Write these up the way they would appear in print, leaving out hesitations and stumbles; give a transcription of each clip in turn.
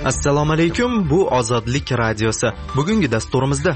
Assalomu alaykum, bu Ozodlik radiosi. Bugungi dasturimizda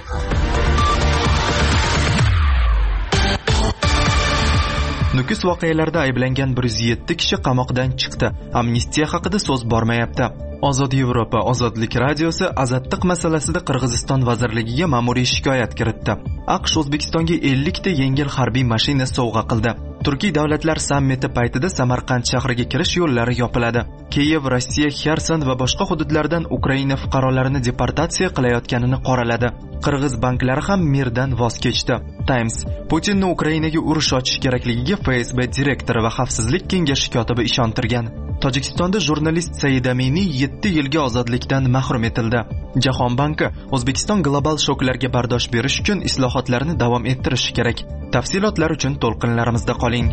Nukus voqealarida ayblangan 107 kishi qamoqdan chiqdi. Amnistiya haqida so'z bormayapti. Ozod Yevropa Ozodlik radiosi azadlik masalasida Qirg'iziston vazirligiga ma'muriy shikoyat kiritdi. AQSh O'zbekistonga 50 ta yengil harbiy mashina sovg'a qildi. Turkiy davlatlar sammiti paytida Samarqand shahriga kirish yo'llari yopiladi. Kiyev, Rossiya, Xerson va boshqa hududlardan Ukraina fuqarolarini deportatsiya qilayotganini qoraladi. Qirg'iz banklari ham mirdan voz kechdi. Times: Putinni Ukrainaga urush ochish kerakligiga FSB direktori va xavfsizlik kengashi kotibi ishontirgan. Tojikistonda jurnalist Said Aminiy 7 yilga ozodlikdan mahrum etildi. Jahon banki: O'zbekiston global shoklarga bardosh berish uchun islohotlarni davom ettirishi kerak. Tafsilotlar uchun to'lqinlarimizda qoling.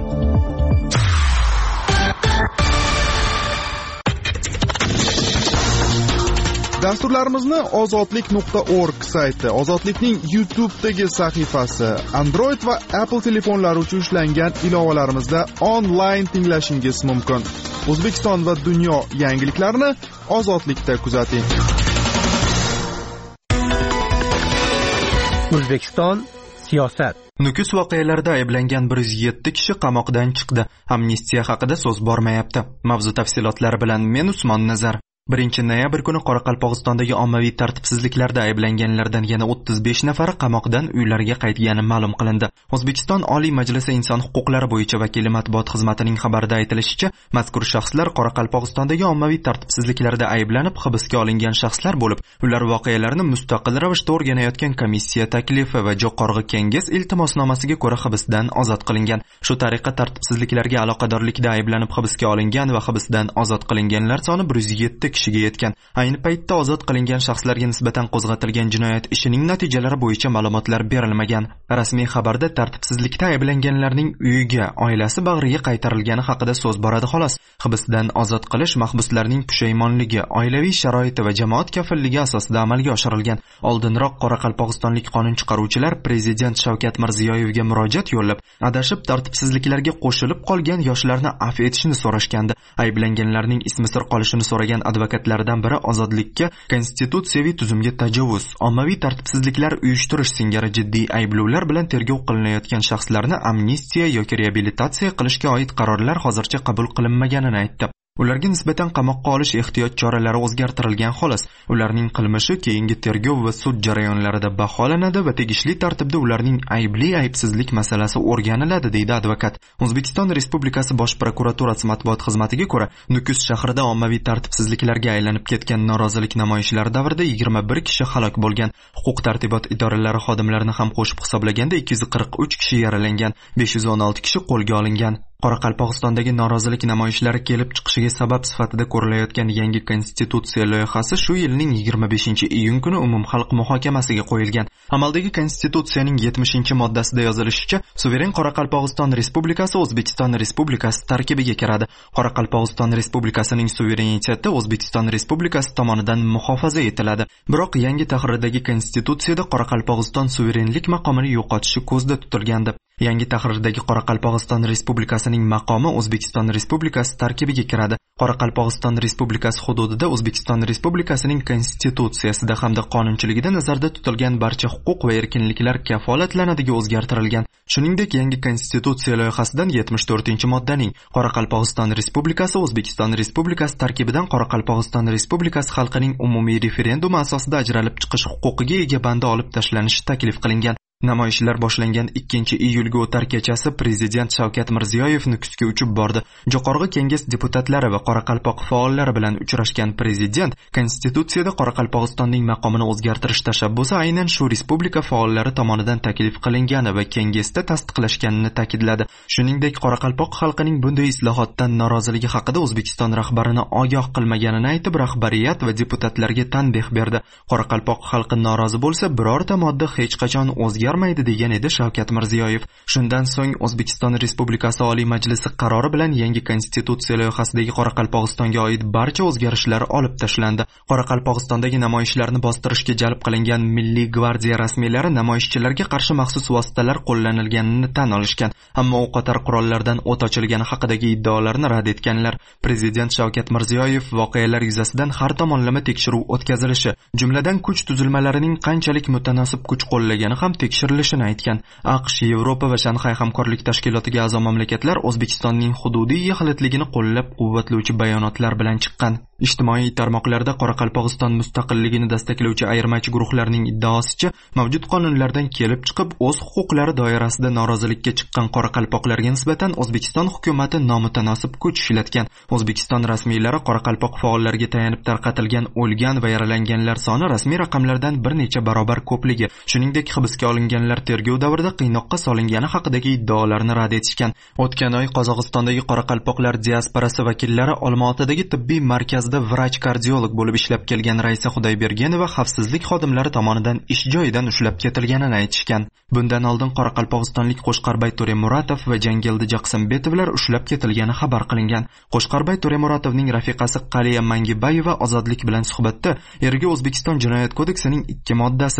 Dasturlarimizni ozodlik.org sayti, Ozodlikning YouTube'dagi sahifasi, Android va Apple telefonlari uchun ishlangan ilovalarimizda onlayn tinglashingiz mumkin. O'zbekiston va dunyo yangiliklarini Ozodlikda kuzating. O'zbekiston siyosat. Nukus voqealarida ayblangan 107 kishi qamoqdan chiqdi. Amnistiya haqida so'z bormayapti. Mavzu tafsilotlari bilan men Usmon Nazar. 1 noyabr kuni Qoraqalpog'istondagi ommaviy tartibsizliklarda ayblanganlardan yana 35 nafari qamoqdan uylariga qaytgani ma'lum qilindi. O'zbekiston Oliy Majlisi Inson huquqlari bo'yicha vakili matbuot xizmatining xabarida aytilishicha, mazkur shaxslar Qoraqalpog'istondagi ommaviy tartibsizliklarda ayblanib hibsga olingan shaxslar bo'lib, ular voqealarni mustaqil ravishda o'rganayotgan komissiya taklifi va Jo'qorg'i Kenges iltimosnomasiga ko'ra hibsdan ozod qilingan. Shu tariqa tartibsizliklarga aloqadorlikda ayblanib hibsga olingan va hibsdan ozod qilinganlar soni 107 kishiga yetgan. Ayni paytda ozod qilingan shaxslarga nisbatan qo'zg'atilgan jinoyat ishining natijalari bo'yicha ma'lumotlar berilmagan. Rasmiy xabarda tartibsizlikda ayblanganlarning uyiga, oilasi bag'riga qaytarilgani haqida so'z boradi xolos. Hibsdan ozod qilish mahbuslarning pushaymonligi, oilaviy sharoiti va jamoat kafilligi asosida amalga oshirilgan. Oldinroq Qoraqalpog'istonlik qonun chiqaruvchilar Prezident Shavkat Mirziyoyevga murojaat yo'llab, adashib tartibsizliklarga qo'shilib qolgan yoshlarni afv etishni so'rashgandi. Ayblanganlarning ismi sir qolishini so'ragan advokatlaridan biri ozodlikka, konstitutsiyaviy tuzumga tajovuz, ommaviy tartibsizliklar uyushtirish singari jiddiy ayblovlar bilan tergov qilinayotgan shaxslarni amnistiya yoki reabilitatsiya qilishga oid qarorlar hozircha qabul qilinmaganini aytdi. Ularga nisbatan qamoqqa olish ehtiyot choralari o'zgartirilgan xolos. Ularning qilmishi keyingi tergov va sud jarayonlarida baholanadi va tegishli tartibda ularning aybli-aybsizlik masalasi o'rganiladi, deydi advokat. O'zbekiston Respublikasi Bosh prokuraturasi matbuot xizmatiga ko'ra, Nukus shahrida ommaviy tartibsizliklarga aylanib ketgan norozilik namoyishlari davrida 21 kishi halok bo'lgan. Huquq-tartibot idoralari xodimlarini ham qo'shib hisoblaganda 243 kishi yaralangan, 516 kishi qo'lga olingan. Qoraqalpog'istondagi norozilik namoyishlari kelib chiqishiga sabab sifatida ko'rilayotgan yangi konstitutsiya loyihasi shu yilning 25-iyun kuni umumxalq muhokamasiga qo'yilgan. Amaldagi konstitutsiyaning 70-moddasida yozilishicha, suveren Qoraqalpog'iston Respublikasi O'zbekiston Respublikasi tarkibiga kiradi. Qoraqalpog'iston Respublikasining suvereniteti O'zbekiston Respublikasi tomonidan muhofaza etiladi. Biroq yangi tahrirdagi konstitutsiyada Qoraqalpog'iston suverenlik maqomini yo'qotishi ko'zda tutilgandi. Yangi tahrirdagi Qoraqalpog'iston Respublikasining maqomi O'zbekiston Respublikasi tarkibiga kiradi. Qoraqalpog'iston Respublikasi hududida O'zbekiston Respublikasining konstitutsiyasida hamda qonunchiligida nazarda tutilgan barcha huquq va erkinliklar kafolatlanadiga o'zgartirilgan. Shuningdek, yangi konstitutsiya loyihasidan 74-moddaning Qoraqalpog'iston Respublikasi O'zbekiston Respublikasi tarkibidan Qoraqalpog'iston Respublikasi xalqining umumiy referendumi asosida ajralib chiqish huquqiga ega bandi olib tashlanishi taklif qilingan. Namoyishlar boshlangan 2-iyulga o'tar kechasi Prezident Shavkat Mirziyoyev Nukusga uchib bordi. Jo'qorg'i Kenges deputatlari va Qoraqalpoq faollari bilan uchrashgan Prezident konstitutsiyada Qoraqalpog'istonning maqomini o'zgartirish tashabbusi aynan shu respublika faollari tomonidan taklif qilingani va Kengesda tasdiqlashganini ta'kidladi. Shuningdek, Qoraqalpoq xalqining bunday islohotdan noroziligi haqida O'zbekiston rahbarini ogoh qilmaganini aytib, rahbariyat va deputatlarga tanbeh berdi. Qoraqalpoq xalqi norozi bo'lsa, birorta modda hech qachon o'zgarmaydi o'zgarmaydi degan edi Shavkat Mirziyoyev. Shundan so'ng O'zbekiston Respublikasi Oliy Majlisi qarori bilan yangi konstitutsiya loyihasidagi Qoraqalpog'istonga oid barcha o'zgarishlar olib tashlandi. Qoraqalpog'istondagi namoyishlarni bostirishga jalb qilingan Milliy gvardiya rasmiylari namoyishchilarga qarshi maxsus vositalar qo'llanilganini tan olishgan, ammo o'qotar qurollardan o't ochilgani haqidagi iddaolarni rad etganlar. Prezident Shavkat Mirziyoyev voqealar yuzasidan har tomonlama tekshiruv o'tkazilishi, jumladan kuch tuzilmalarining qanchalik mutanosib kuch qo'llagani ham tekshirilishini aytgan. AQSh, Yevropa va Shanxay hamkorlik tashkilotiga a'zo mamlakatlar O'zbekistonning hududiy yaxlitligini qo'llab-quvvatlovchi bayonotlar bilan chiqqan. Ijtimoiy tarmoqlarda Qoraqalpog'iston mustaqilligini dastaklovchi ayirmachi guruhlarning iddaosicha, mavjud qonunlardan kelib chiqib o'z huquqlari doirasida norozilikka chiqqan qoraqalpoqlarga nisbatan O'zbekiston hukumatı nomutanosib kuch ishlatgan. O'zbekiston rasmiylari qoraqalpoq faollariga tayanib tarqatilgan o'lgan va yaralanganlar soni rasmiy raqamlardan bir necha barobar ko'pligi, shuningdek hibsga olinganlar tergov davrida qiynoqqa solingani haqidagi iddaolarni rad etishgan. O'tgan oy Qozog'istondagi qoraqalpoqlar diasporasi vakillari Olmaotadagi tibbiy markazda vrach-kardiolog bo'lib ishlab kelgan Raisa Xudoybergenova xavfsizlik xodimlari tomonidan ish joyidan ushlab ketilganini aytishgan. Bundan oldin Qoraqalpog'istonlik Qo'shqarbay To'remuratov va Jangildi Jaqsimbetovlar ushlab ketilgani xabar qilingan. Qo'shqarbay To'remuratovning rafiqasi Qaliya Mangibayeva Ozodlik bilan suhbatda eriga O'zbekiston Jinoyat kodeksining 2 moddasi,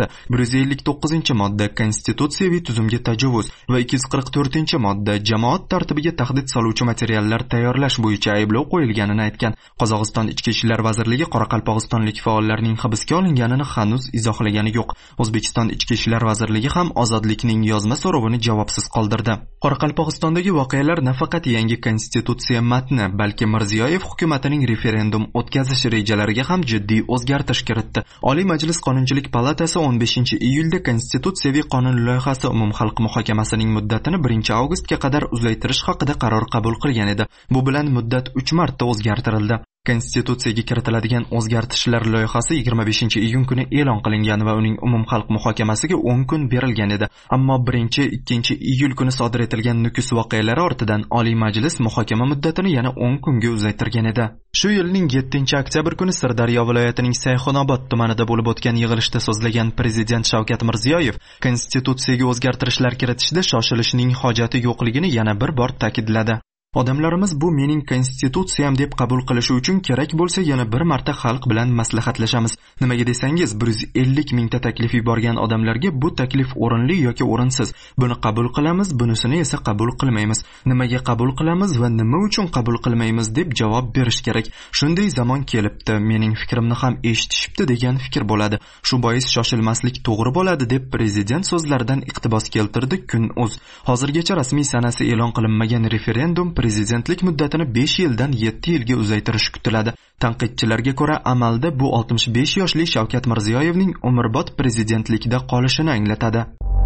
159-modda konstitutsiyaviy tuzumga tajovuz va 244-modda jamoat tartibiga tahdid soluvchi materiallar tayyorlash bo'yicha ayblov qo'yilganini aytgan. Qozog'iston Ichki ishlar vazirligi qoraqalpog'istonlik faollarning hibsga olinganini hanuz izohlagani yo'q. O'zbekiston Ichki ishlar vazirligi ham Ozodlikning yozma so'rovini javobsiz qoldirdi. Qoraqalpog'istondagi voqealar nafaqat yangi konstitutsiya matni, balki Mirziyoyev hukumatining referendum o'tkazish rejalariga ham jiddiy o'zgartirish kiritdi. Oliy Majlis Qonunchilik palatasi 15-iyulda konstitutsiyaviy qonun loyihasi umumxalq muhokamasining muddatini 1-avgustga qadar uzaytirish haqida qaror qabul qilgan edi. Bu bilan muddat 3 marta o'zgartirildi. Konstitutsiyaga kiritiladigan o'zgartishlar loyihasi 25-iyun kuni e'lon qilingan va uning umumxalq muhokamasiga 10 kun berilgan edi. Ammo 1-2-iyul kuni sodir etilgan Nukus voqealari ortidan Oliy Majlis muhokama muddatini yana 10 kunga uzaytirgan edi. Shu yilning 7-oktyabr kuni Sirdaryo viloyatining Sayxunobod tumanida bo'lib o'tgan yig'ilishda so'zlagan Prezident Shavkat Mirziyoyev konstitutsiyaga o'zgartirishlar kiritishda shoshilishning hojati yo'qligini yana bir bor ta'kidladi. Odamlarimiz bu mening konstitutsiyam deb qabul qilishi uchun kerak bo'lsa yana bir marta xalq bilan maslahatlashamiz. Nimaga desangiz, 150 mingta taklif yuborgan odamlarga bu taklif o'rinli yoki o'rinsiz. Buni qabul qilamiz, bunisini esa qabul qilmaymiz. Nimaga qabul qilamiz va nima uchun qabul qilmaymiz deb javob berish kerak. Shunday zamon kelibdi, mening fikrimni ham eshitishibdi degan fikr bo'ladi. Shu bois shoshilmaslik to'g'ri bo'ladi deb prezident so'zlaridan iqtibos keltirdi Kun.uz. Hozirgacha rasmiy sanasi e'lon qilinmagan referendum prezidentlik muddatini 5 yildan 7 yilga uzaytirish kutiladi. Tanqidchilarga ko'ra, amalda bu 65 yoshli Shavkat Mirziyoyevning umrbod prezidentlikda qolishini anglatadi.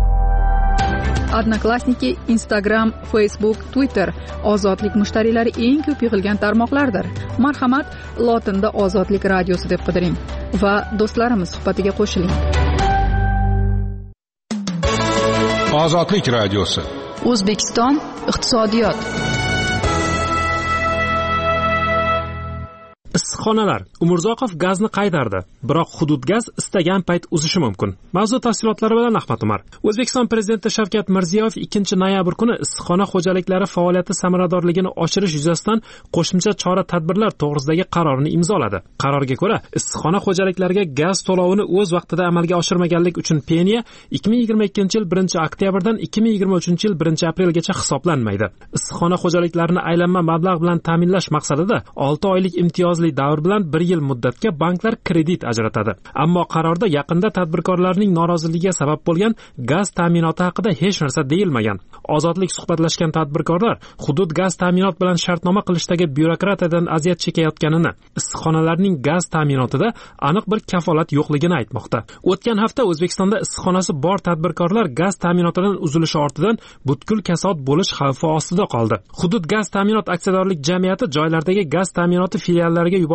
Odnoklassniki, Instagram, Facebook, Twitter ozodlik mushtariylari eng ko'p yig'ilgan tarmoqlardir. Marhamat, lotinda Ozodlik radiosi deb qidiring va do'stlarimiz suhbatiga qo'shiling. Ozodlik radiosi. O'zbekiston iqtisodiyot. Issiqxonalar. Umurzoqov gazni qaytardi, biroq hudud gaz istagan payt uzishi mumkin. Mavzu tafsilotlari bilan Ahmad Umar. O'zbekiston prezidenti Shavkat Mirziyoyev 2-noyabr kuni issiqxona xo'jaliklari faoliyati samaradorligini oshirish yuzasidan qo'shimcha chora-tadbirlar to'g'risidagi qarorni imzoladi. Qarorga ko'ra, issiqxona xo'jaliklariga gaz to'lovini o'z vaqtida amalga oshirmaganlik uchun peniya 2022-yil 1-oktyabrdan 2023-yil 1-aprelgacha hisoblanmaydi. Issiqxona xo'jaliklarini aylanma mablag' bilan ta'minlash maqsadida 6 oylik imtiyozli davr bilan 1 yil muddatga banklar kredit ajratadi. Ammo qarorda yaqinda tadbirkorlarning noroziligiga sabab bo'lgan gaz ta'minoti haqida hech narsa deyilmagan. Ozodlik suhbatlashgan tadbirkorlar hudud gaz ta'minot bilan shartnoma qilishdagi byurokratiyadan aziyat chekayotganini, issiqxonalarning gaz ta'minotida aniq bir kafolat yo'qligini aytmoqda. O'tgan hafta O'zbekistonda issiqxonasi bor tadbirkorlar gaz ta'minotidan uzilishi ortidan butkul kasod bo'lish xavfi ostida qoldi. Hudud gaz ta'minot aksiyadorlik jamiyati joylardagi gaz ta'minoti filiallariga yuborilgan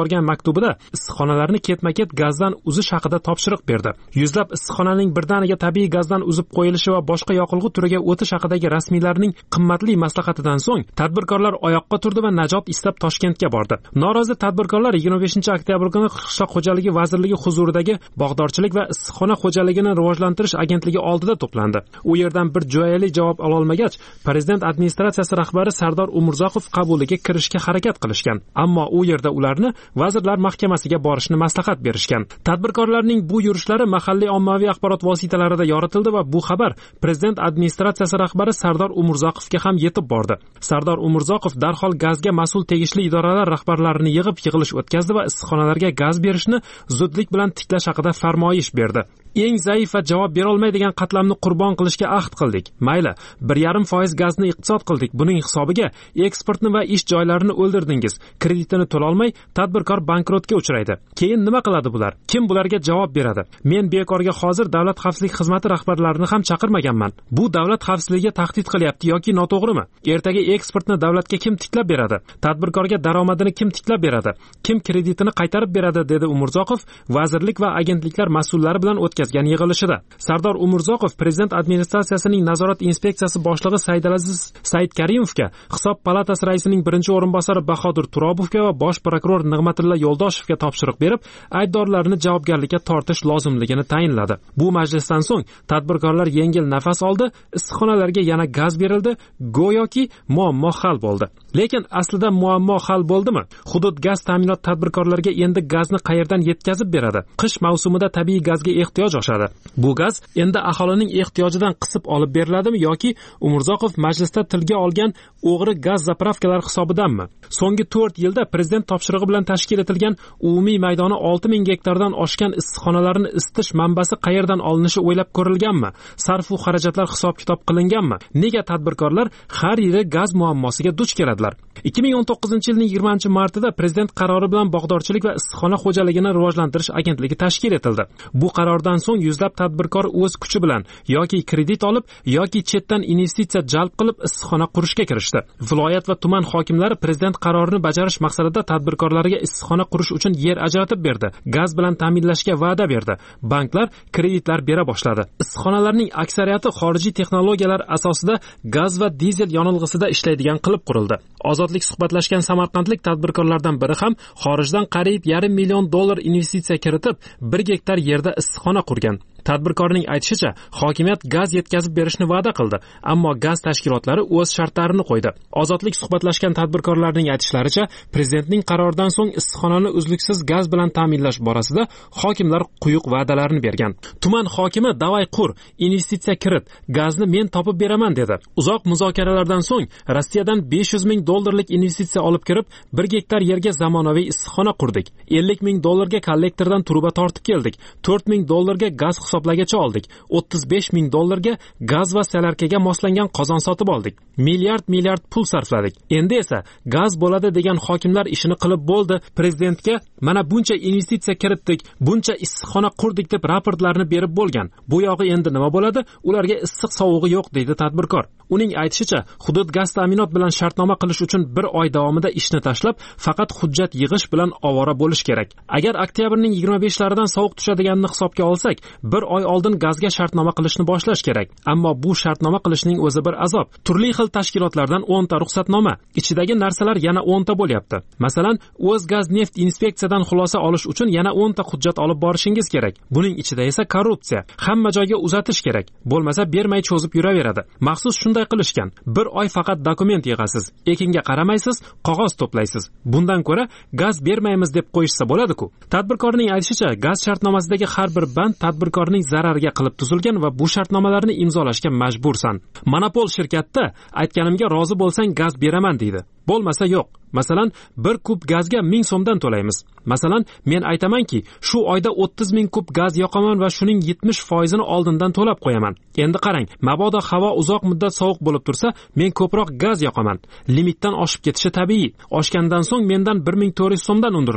yuborgan maktubida issiqxonalarni ketma-ket gazdan uzish haqida topshiriq berdi. Yuzlab issiqxonaning birdaniga tabiiy gazdan uzib qo'yilishi va boshqa yoqilg'i turiga o'tish haqidagi rasmiylarning qimmatli maslahatidan so'ng tadbirkorlar oyoqqa turdi va najot istab Toshkentga bordi. Norozi tadbirkorlar 25-oktyabr kuni Qishloq xo'jaligi vazirligi huzuridagi bog'dorchilik va issiqxona xo'jaligini rivojlantirish agentligi oldida to'plandi. U yerdan bir jo'yali javob ola olmagach, prezident administratsiyasi rahbari Sardor Umurzoqov qabuliga kirishga harakat qilishgan. Ammo u yerda ularni vazirlar mahkamasiga borishni maslahat berishgan. Tadbirkorlarning bu yurishlari mahalliy ommaviy axborot vositalarida yoritildi va bu xabar prezident administratsiyasi rahbari Sardor Umurzoqovga ham yetib bordi. Sardor Umurzoqov darhol gazga mas'ul tegishli idoralar rahbarlarini yig'ib yig'ilish o'tkazdi va issiqxonalarga gaz berishni zudlik bilan tiklash haqida farmoyish berdi. Eng zaif va javob bera olmaydigan qatlamni qurbon qilishga ahd qildik. Mayli, 1.5% gazni iqtisod qildik. Buning hisobiga eksportni va ish joylarini o'ldirdingiz. Kreditini to'la olmay, tadbirkor bankrotga uchraydi. Keyin nima qiladi bular? Kim bularga javob beradi? Men bekorga hozir Davlat xavfsizlik xizmati rahbarlarini ham chaqirmaganman. Bu davlat xavfsizligiga tahdid qilyapti yoki noto'g'rimi? Ertaga eksportni davlatga kim tiklab beradi? Tadbirkorga daromadini kim tiklab beradi? Kim kreditini qaytarib beradi, dedi Umurzoqov vazirlik va agentliklar mas'ullari bilan o'tkazgan yig'ilishida. Sardor Umurzoqov prezident administratsiyasining nazorat inspeksiyasi boshlig'i Saidalaziz Saidkarimovga, Hisob palatasi raisining birinchi o'rinbosari Bahodir Turobovga va bosh prokuror Nig'matilla Yo'ldoshevga topshiriq berib, aybdorlarni javobgarlikka tortish lozimligini tayinladi. Bu majlisdan so'ng tadbirkorlar yengil nafas oldi, issiqxonalarga yana gaz berildi, go'yoki muammo hal bo'ldi. Lekin aslida muammo hal bo'ldimi? Hudud gaz ta'minot tadbirkorlarga endi gazni qayerdan yetkazib beradi? Qish mavsumida tabiiy gazga ehtiyoj oshadi. Bu gaz endi aholining ehtiyojidan qisib olib beriladimi yoki Umurzoqov majlisda tilga olgan o'g'ri gaz zapravkalar hisobidanmi? So'nggi 4 yilda prezident topshirig'i bilan tashkil etilgan umumiy maydoni 6000 gektardan oshgan issiqxonalarni isitish manbasi qayerdan olinishi o'ylab ko'rilganmi? Sarf-u xarajatlar hisob-kitob qilinganmi? Nega tadbirkorlar har yili gaz muammosiga duch keladilar? 2019-yilning 20-martida prezident qarori bilan bog'dorchilik va issiqxona xo'jaligini rivojlantirish agentligi tashkil etildi. Bu qarordan so'ng yuzlab tadbirkor o'z kuchi bilan yoki kredit olib yoki chetdan investitsiya jalb qilib issiqxona qurishga kirishdi. Viloyat va tuman hokimlari prezident qarorini bajarish maqsadida tadbirkorlarga issiqxona qurish uchun yer ajratib berdi. Gaz bilan ta'minlashga va'da berdi. Banklar kreditlar bera boshladi. Issiqxonalarning aksariyati xorijiy texnologiyalar asosida gaz va dizel yonilg'isida ishlaydigan qilib qurildi. Ozodlik suhbatlashgan samarqandlik tadbirkorlardan biri ham xorijdan qariyb $500 million investitsiya kiritib 1 gektar yerda issiqxona qurgan. Tadbirkorning aytishicha, hokimiyat gaz yetkazib berishni va'da qildi, ammo gaz tashkilotlari o'z shartlarini qo'ydi. Ozodlik suhbatlashgan tadbirkorlarning aytishlaricha, prezidentning qaroridan so'ng issiqxonani uzluksiz gaz bilan ta'minlash borasida hokimlar quyuq va'dalarni bergan. Tuman hokimi davay qur, investitsiya kirit, gazni men topib beraman dedi. Uzoq muzokaralardan so'ng Rossiyadan $500 ming investitsiya olib kirib, 1 gektar yerga zamonaviy issiqxona qurdik. $50 ming kollektordan truba tortib keldik. $4 ming gaz hisoblagacha oldik. $35 ming gaz va salarkaga moslangan qozon sotib oldik. Milliard pul sarfladik. Endi esa gaz bo'ladi degan hokimlar ishini qilib bo'ldi. Prezidentga mana buncha investitsiya kiritdik, buncha issiqxona qurdik deb raportlarni berib bo'lgan. Bu yog'i endi nima bo'ladi? Ularga issiq sovug'i yo'q deydi tadbirkor. Uning aytishicha, hudud gaz ta'minot bilan shartnoma qilish uchun 1 oy davomida ishni tashlab, faqat hujjat yig'ish bilan ovora bo'lish kerak. Agar oktyabrning 25laridan sovuq tushadiganini hisobga olsak, 1 oy oldin gazga shartnoma qilishni boshlash kerak. Ammo bu shartnoma qilishning o'zi bir azob. Turli xil tashkilotlardan 10 ta ruxsatnoma, ichidagi narsalar yana 10 ta bo'lyapti. Masalan, O'zgaz neft inspeksiyadan xulosa olish uchun yana 10 ta hujjat olib borishingiz kerak. Buning ichida esa korrupsiya, hamma joyga uzatish kerak. Bo'lmasa bermay cho'zib yuraveradi. Maxsus shunday qilishgan. 1 oy faqat dokument yig'asiz, ekinga qaramaysiz, qog'oz to'playsiz. Bundan ko'ra gaz bermaymiz deb qo'yishsa bo'ladi-ku. Tadbirkorning aytishicha, gaz shartnomasidagi har bir band tadbirkorning zarariga qilib tuzilgan va bu shartnomalarni imzolashga majbursan. Monopol shirkatda aytganimga rozi bo'lsang gaz beraman deydi. Bo'lmasa yo'q. Masalan, 1 kub gazga 1000 so'mdan to'laymiz. Masalan, men aytamanki, shu oyda 30 ming kub gaz yoqaman va shuning 70% ni oldindan to'lab qo'yaman. Endi qarang, mabodo havo uzoq muddat sovuq bo'lib tursa, men ko'proq gaz yoqaman. Limitdan oshib ketishi tabiiy. Oshgandan so'ng mendan 1400 so'mdan undiriladi.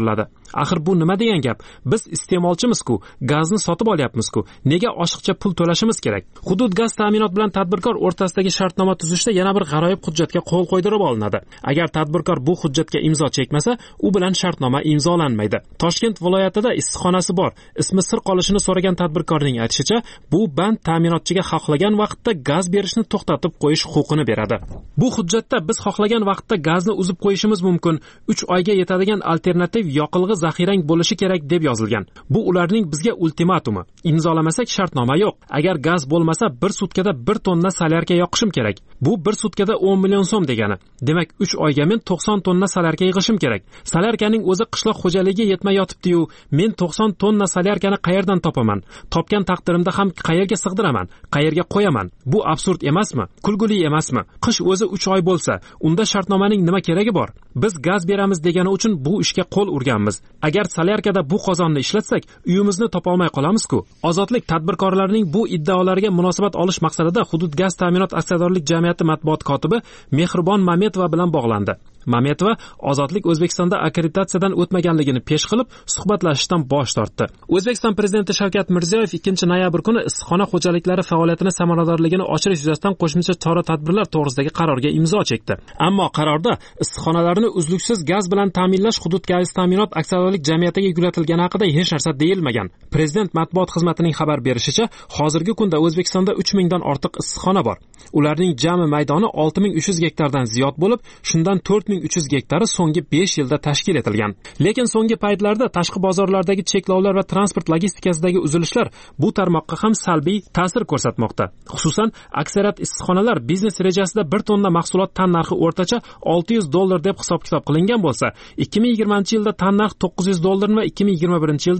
Axir bu nima degan gap? Biz iste'molchimiz-ku, gazni sotib olyapmiz-ku. Nega oshiqcha pul to'lashimiz kerak? Hudud gaz ta'minot bilan tadbirkor o'rtasidagi shartnoma tuzishda yana bir g'aroyib hujjatga qo'l qo'ydirib olinadi. Agar tadbirkor bu hujjatga imzo chekmasa, u bilan shartnoma imzolanmaydi. Toshkent viloyatida issiqxonasi bor. Ismi sir qolishini so'ragan tadbirkorning aytishicha, bu band ta'minotchiga xohlagan vaqtda gaz berishni to'xtatib qo'yish huquqini beradi. Bu hujjatda biz xohlagan vaqtda gazni uzib qo'yishimiz mumkin. 3 oyga yetadigan alternativ yoqilg'i zaxirang bo'lishi kerak deb yozilgan. Bu ularning bizga ultimatumi. Imzolamasak shartnoma yo'q. Agar gaz bo'lmasa 1 sutkada 1 tonna solyarka yoqishim kerak. Bu 1 sutkada 10 million so'm degani. Demak 3 oyga men 90 tonna solyarka yig'ishim kerak. Solyarkaning o'zi qishloq xo'jaligiga yetmay yotibdi-yu, men 90 tonna solyarkani qayerdan topaman? Topgan taqdirimda ham qayerga sig'diraman? Qayerga qo'yaman? Bu absurd emasmi? Kulguli emasmi? Qish o'zi 3 oy bo'lsa, unda shartnomaning nima keragi bor? Biz gaz beramiz degani uchun bu ishga qo'l urganmiz. Agar solyarkada bu qozonni ishlatsak, uyimizni topa olmay qolamiz-ku. Ozodlik tadbirkorlarining bu iddaolariga munosabat olish maqsadida Hudud gaz ta'minot aksiyadorlik jamiyati matbuot kotibi Mehribon Mametova bilan bog'landi. Mametova Ozodlik O'zbekistonda akkreditatsiyadan o'tmaganligini pesh qilib, suhbatlashishdan bosh tortdi. O'zbekiston prezidenti Shavkat Mirziyoyev 2-noyabr kuni issiqxona xo'jaliklari faoliyatini samaradorligini oshirish yuzasidan qo'shimcha chora-tadbirlar to'g'risidagi qarorga imzo chekdi. Ammo qarorda issiqxonalarni uzluksiz gaz bilan ta'minlash Hudud gaz ta'minot aksiyadorlik jamiyatiga yuklatilgani haqida hech narsa deyilmagan. Prezident matbuot xizmatining xabar berishicha, hozirgi kunda O'zbekistonda 3000 dan ortiq issiqxona bor. Ularning jami maydoni 6300 gektardan ziyod bo'lib, shundan 4300 gektari so'nggi 5 yilda tashkil etilgan. Lekin so'nggi paytlarda tashqi bozorlardagi cheklovlar va transport logistikasidagi uzilishlar bu tarmoqqa ham salbiy ta'sir ko'rsatmoqda. Xususan, aksariyat issiqxonalar biznes rejasida 1 tonna mahsulot tan narxi o'rtacha $600 deb hisob-kitob qilingan bo'lsa, 2020-yilda tan narx $900 va 2021-yilda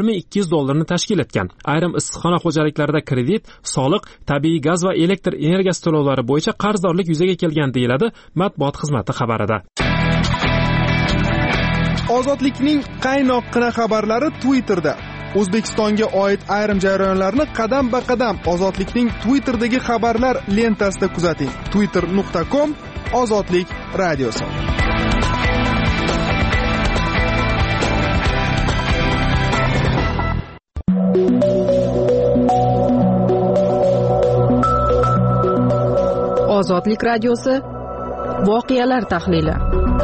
$1200 tashkil etgan. Ayrim issiqxona xo'jaliklarida kredit, soliq, tabiiy gaz va elektr energiyasi to'lovlari bo'yicha qarzdorlik yuzaga kelgan deyiladi matbuot xizmati xabarida. Ozodlikning qaynoqqina xabarlari Twitterda. O'zbekistonga oid ayrim jarayonlarni qadam-ba-qadam Ozodlikning Twitterdagi xabarlar lentasida kuzating. twitter.com/ozodlik radiosi. Ozodlik radiosi voqealar tahlili.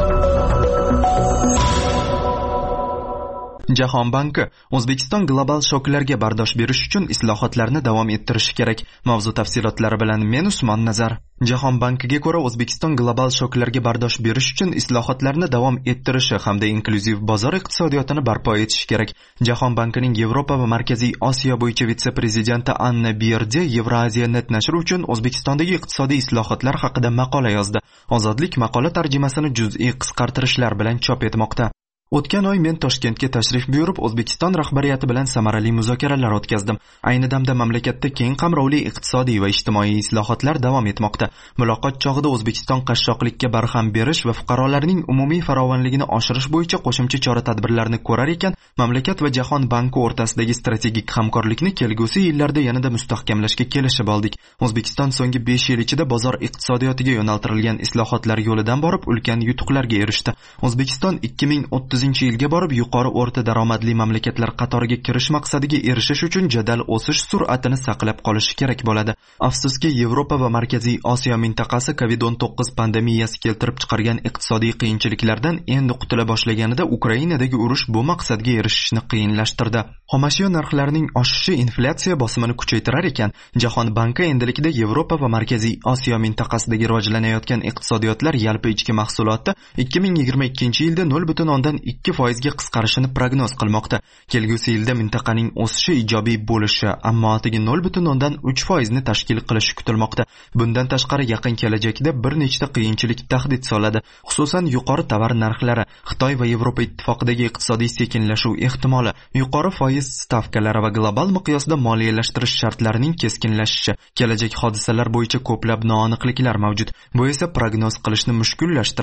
Jahon banki O'zbekiston global shoklarga bardosh berish uchun islohotlarni davom ettirishi kerak. Mavzu tafsilotlari bilan men Usmon Nazar. Jahon bankiga ko'ra O'zbekiston global shoklarga bardosh berish uchun islohotlarni davom ettirishi hamda inklyuziv bozor iqtisodiyotini barpo etish kerak. Jahon bankining Yevropa va Markaziy Osiyo bo'yicha vitse-prezidenti Anna Bierdi Euraziya net nashri uchun O'zbekistondagi iqtisodiy islohotlar haqida maqola yozdi. Ozodlik maqola tarjimasini juz'iy qisqartirishlar bilan chop etmoqda. O'tgan oy men Toshkentga tashrif buyurib, O'zbekiston rahbariyati bilan samarali muzokaralar o'tkazdim. Ayni damda mamlakatda keng qamrovli iqtisodiy va ijtimoiy islohotlar davom etmoqda. Muloqot chog'ida O'zbekiston qashshoqlikka barham berish va fuqarolarning umumiy farovonligini oshirish bo'yicha qo'shimcha chora-tadbirlarni ko'rar ekan, mamlakat va Jahon banki o'rtasidagi strategik hamkorlikni kelgusi yillarda yanada mustahkamlashga kelishib oldik. O'zbekiston so'nggi 5 yil ichida bozor iqtisodiyotiga yo'naltirilgan islohotlar yo'lidan borib ulkan yutuqlarga erishdi. O'zbekiston 2030-yilga borib yuqori o'rta daromadli mamlakatlar qatoriga kirish maqsadiga erishish uchun jadal o'sish sur'atini saqlab qolishi kerak bo'ladi. Afsuski, Yevropa va Markaziy Osiyo mintaqasi COVID-19 pandemiyasi keltirib chiqargan iqtisodiy qiyinchiliklardan endi qutula boshlaganida Ukrainadagi urush bu maqsadga erishishni qiyinlashtirdi. Xomashyo narxlarining oshishi inflyatsiya bosimini kuchaytirar ekan, Jahon banki endilikda Yevropa va Markaziy Osiyo mintaqasidagi rivojlanayotgan iqtisodiyotlar yalpi ichki mahsuloti 2022-yilda 0.2% ga qisqarishini prognoz qilmoqda. Kelgusi yilda mintaqaning o'sishi ijobiy bo'lishi, ammo atigi 0.3% ni tashkil qilishi kutilmoqda. Bundan tashqari yaqin kelajakda bir nechta qiyinchilik tahdid soladi. Xususan, yuqori tovar narxlari, Xitoy va Yevropa ittifoqidagi iqtisodiy sekinlashuv ehtimoli, yuqori foiz stavkalari va global miqyosda moliyalashtirish shartlarining keskinlashishi, kelajak hodisalar bo'yicha ko'plab noaniqliklar mavjud. Bu esa prognoz qilishni mushkullashtiradi.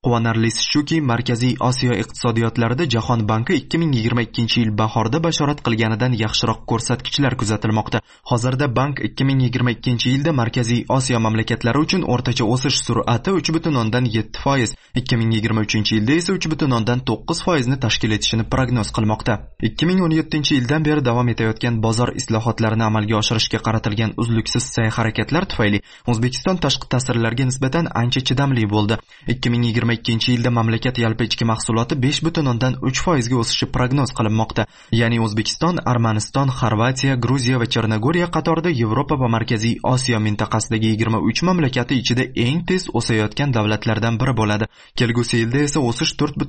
Quvonarlisi shuki, Markaziy Osiyo iqtisodiyotlarida Jahon banki 2022-yil bahorda bashorat qilganidan yaxshiroq ko'rsatkichlar kuzatilmoqda. Hozirda bank 2022-yilda Markaziy Osiyo mamlakatlari uchun o'rtacha o'sish sur'ati 3.7%, 2023-yilda esa 3.9% ni tashkil etishini prognoz qilmoqda. 2017-yildan beri davom etayotgan bozor islohotlarini amalga oshirishga qaratilgan uzluksiz sa'y-harakatlar tufayli O'zbekiston tashqi ta'sirlarga nisbatan ancha chidamli bo'ldi. 2022-yilda mamlakat yalpi ichki mahsuloti 5.3% ga o'sishi prognoz qilinmoqda. Ya'ni O'zbekiston, Armaniston, Xorvatiya, Gruziya va Chernogoriya qatorida Yevropa va Markaziy Osiyo mintaqasidagi 23 mamlakati ichida eng tez o'sayotgan davlatlardan biri bo'ladi. Kelgusi yilda esa o'sish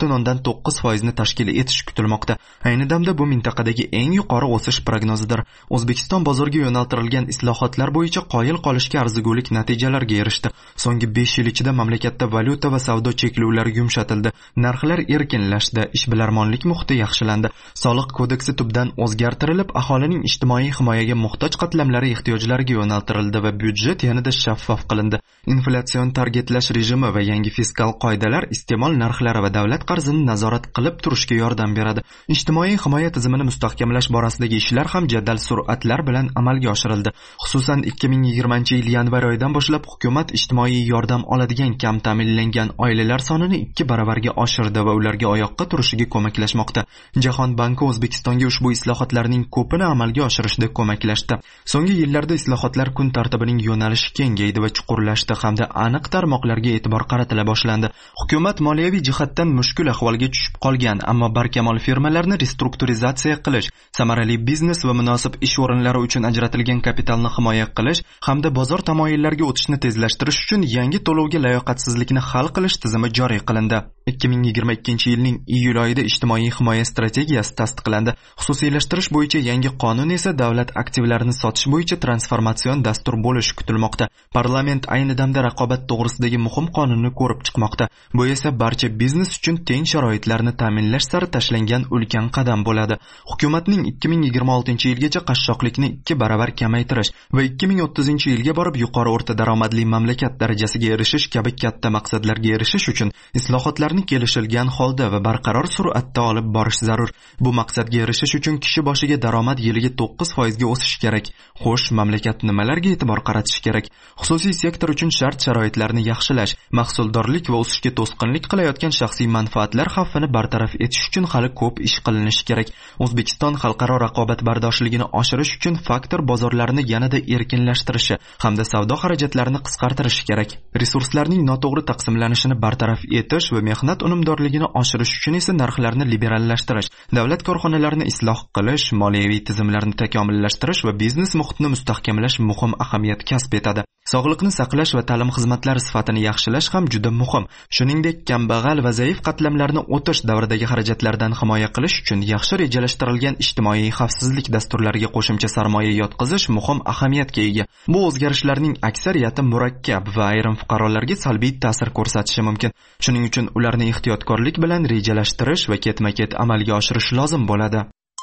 4.9% ni tashkil etishi kutilmoqda. Ayni damda bu mintaqadagi eng yuqori o'sish prognozidir. O'zbekiston bozorga yo'naltirilgan islohotlar bo'yicha qoyil qolishga arzigulik natijalarga erishdi. So'nggi 5 yil ichida mamlakatda valyuta va savdo cheklovlari yumshatildi. Narxlar erkinlashdi, ishbilarmonlik muhiti yaxshilandi. Soliq kodeksi tubdan o'zgartirilib, aholining ijtimoiy himoyaga muhtoj qatlamlari ehtiyojlariga yo'naltirildi va byudjet yanada shaffof qilindi. Inflyatsion targetlash rejimi va yangi fiskal qoidalar iste'mol narxlari va davlat qarzini nazorat qilib turishga yordam beradi. Ijtimoiy himoya tizimini mustahkamlash borasidagi ishlar ham jadal sur'atlar bilan amalga oshirildi. Xususan 2020-yil yanvar oyidan boshlab hukumat ijtimoiy yordam oladigan kam ta'minlangan oilalar sonini 2 baravarga oshirdi va ularga oyoqqa turishiga ko'maklashmoqda. Jahon banki O'zbekistonga ushbu islohotlarning ko'pini amalga oshirishda ko'maklashdi. So'nggi yillarda islohotlar kun tartibining yo'nalishi kengaydi va chuqurlashdi hamda aniq tarmoqlarga e'tibor qaratila boshlandi. Hukumat moliyaviy jihatdan mushkul ahvolga tushib qolgan, ammo barkamol firmalarni restrukturizatsiya qilish, samarali biznes va munosib ish o'rinlari uchun ajratilgan kapitalni himoya qilish hamda bozor tamoyillariga o'tishni tezlashtirish uchun yangi to'lovga layoqatsizlikni hal qilish tizimi joriy qilindi. 2022-yilning iyul oyida ijtimoiy himoya strategiyasi tasdiqlandi. Xususiylashtirish bo'yicha yangi qonun esa davlat aktivlarini sotish bo'yicha transformatsion dastur bo'lishi kutilmoqda. Parlament ayni damda raqobat to'g'risidagi muhim qonunni ko'rib chiqmoqda. Bu esa barcha biznes uchun teng sharoitlarni ta'minlash sari tashlangan ulkan qadam bo'ladi. Hukumatning 2026-yilgacha qashshoqlikni 2 baravar kamaytirish va 2030-yilga borib yuqori o'rta daromadli mamlakat darajasiga erishish kabi katta maqsadlarga erishish uchun islohotlarni kelishilgan holda va barqaror sur'atda olib borish zarur. Bu maqsadga erishish uchun kishi boshiga daromad yiliga 9% ga o'sishi kerak. Xo'sh, mamlakat nimalarga e'tibor qaratish kerak? Xususiy sektor uchun shart-sharoitlarni yaxshilash, mahsuldorlik va o'sishga to'sqinlik qilayotgan shaxsiy manfaatlar xavfini bartaraf etish uchun hali ko'p ish qilinishi kerak. O'zbekiston xalqaro raqobatbardoshligini oshirish uchun faktor bozorlarini yanada erkinlashtirishi hamda savdo xarajatlarini qisqartirishi kerak. Resurslarning noto'g'ri taqsimlanishini bartaraf etish va mehnat unumdorligini oshirish uchun esa narxlarni liberallashtirish, davlat korxonalarini isloh qilish, moliyaviy tizimlarni takomillashtirish va biznes muhitni mustahkamlash muhim ahamiyat kasb etadi. Sog'liqni saqlash va ta'lim xizmatlari sifatini yaxshilash ham juda muhim. Shuningdek, kambag'al va zaif qatlamlarni o'tish davridagi xarajatlardan himoya qilish uchun yaxshi rejalashtirilgan ijtimoiy xavfsizlik dasturlariga qo'shimcha sarmoya yotqizish muhim ahamiyatga ega. Bu o'zgarishlarning aksariyati murakkab va ayrim fuqarolarga salbiy ta'sir ko'rsatishi mumkin. Shuning uchun ularni ehtiyotkorlik bilan rejalashtirish va ketma-ket amalga oshirish lozim bo'ladi.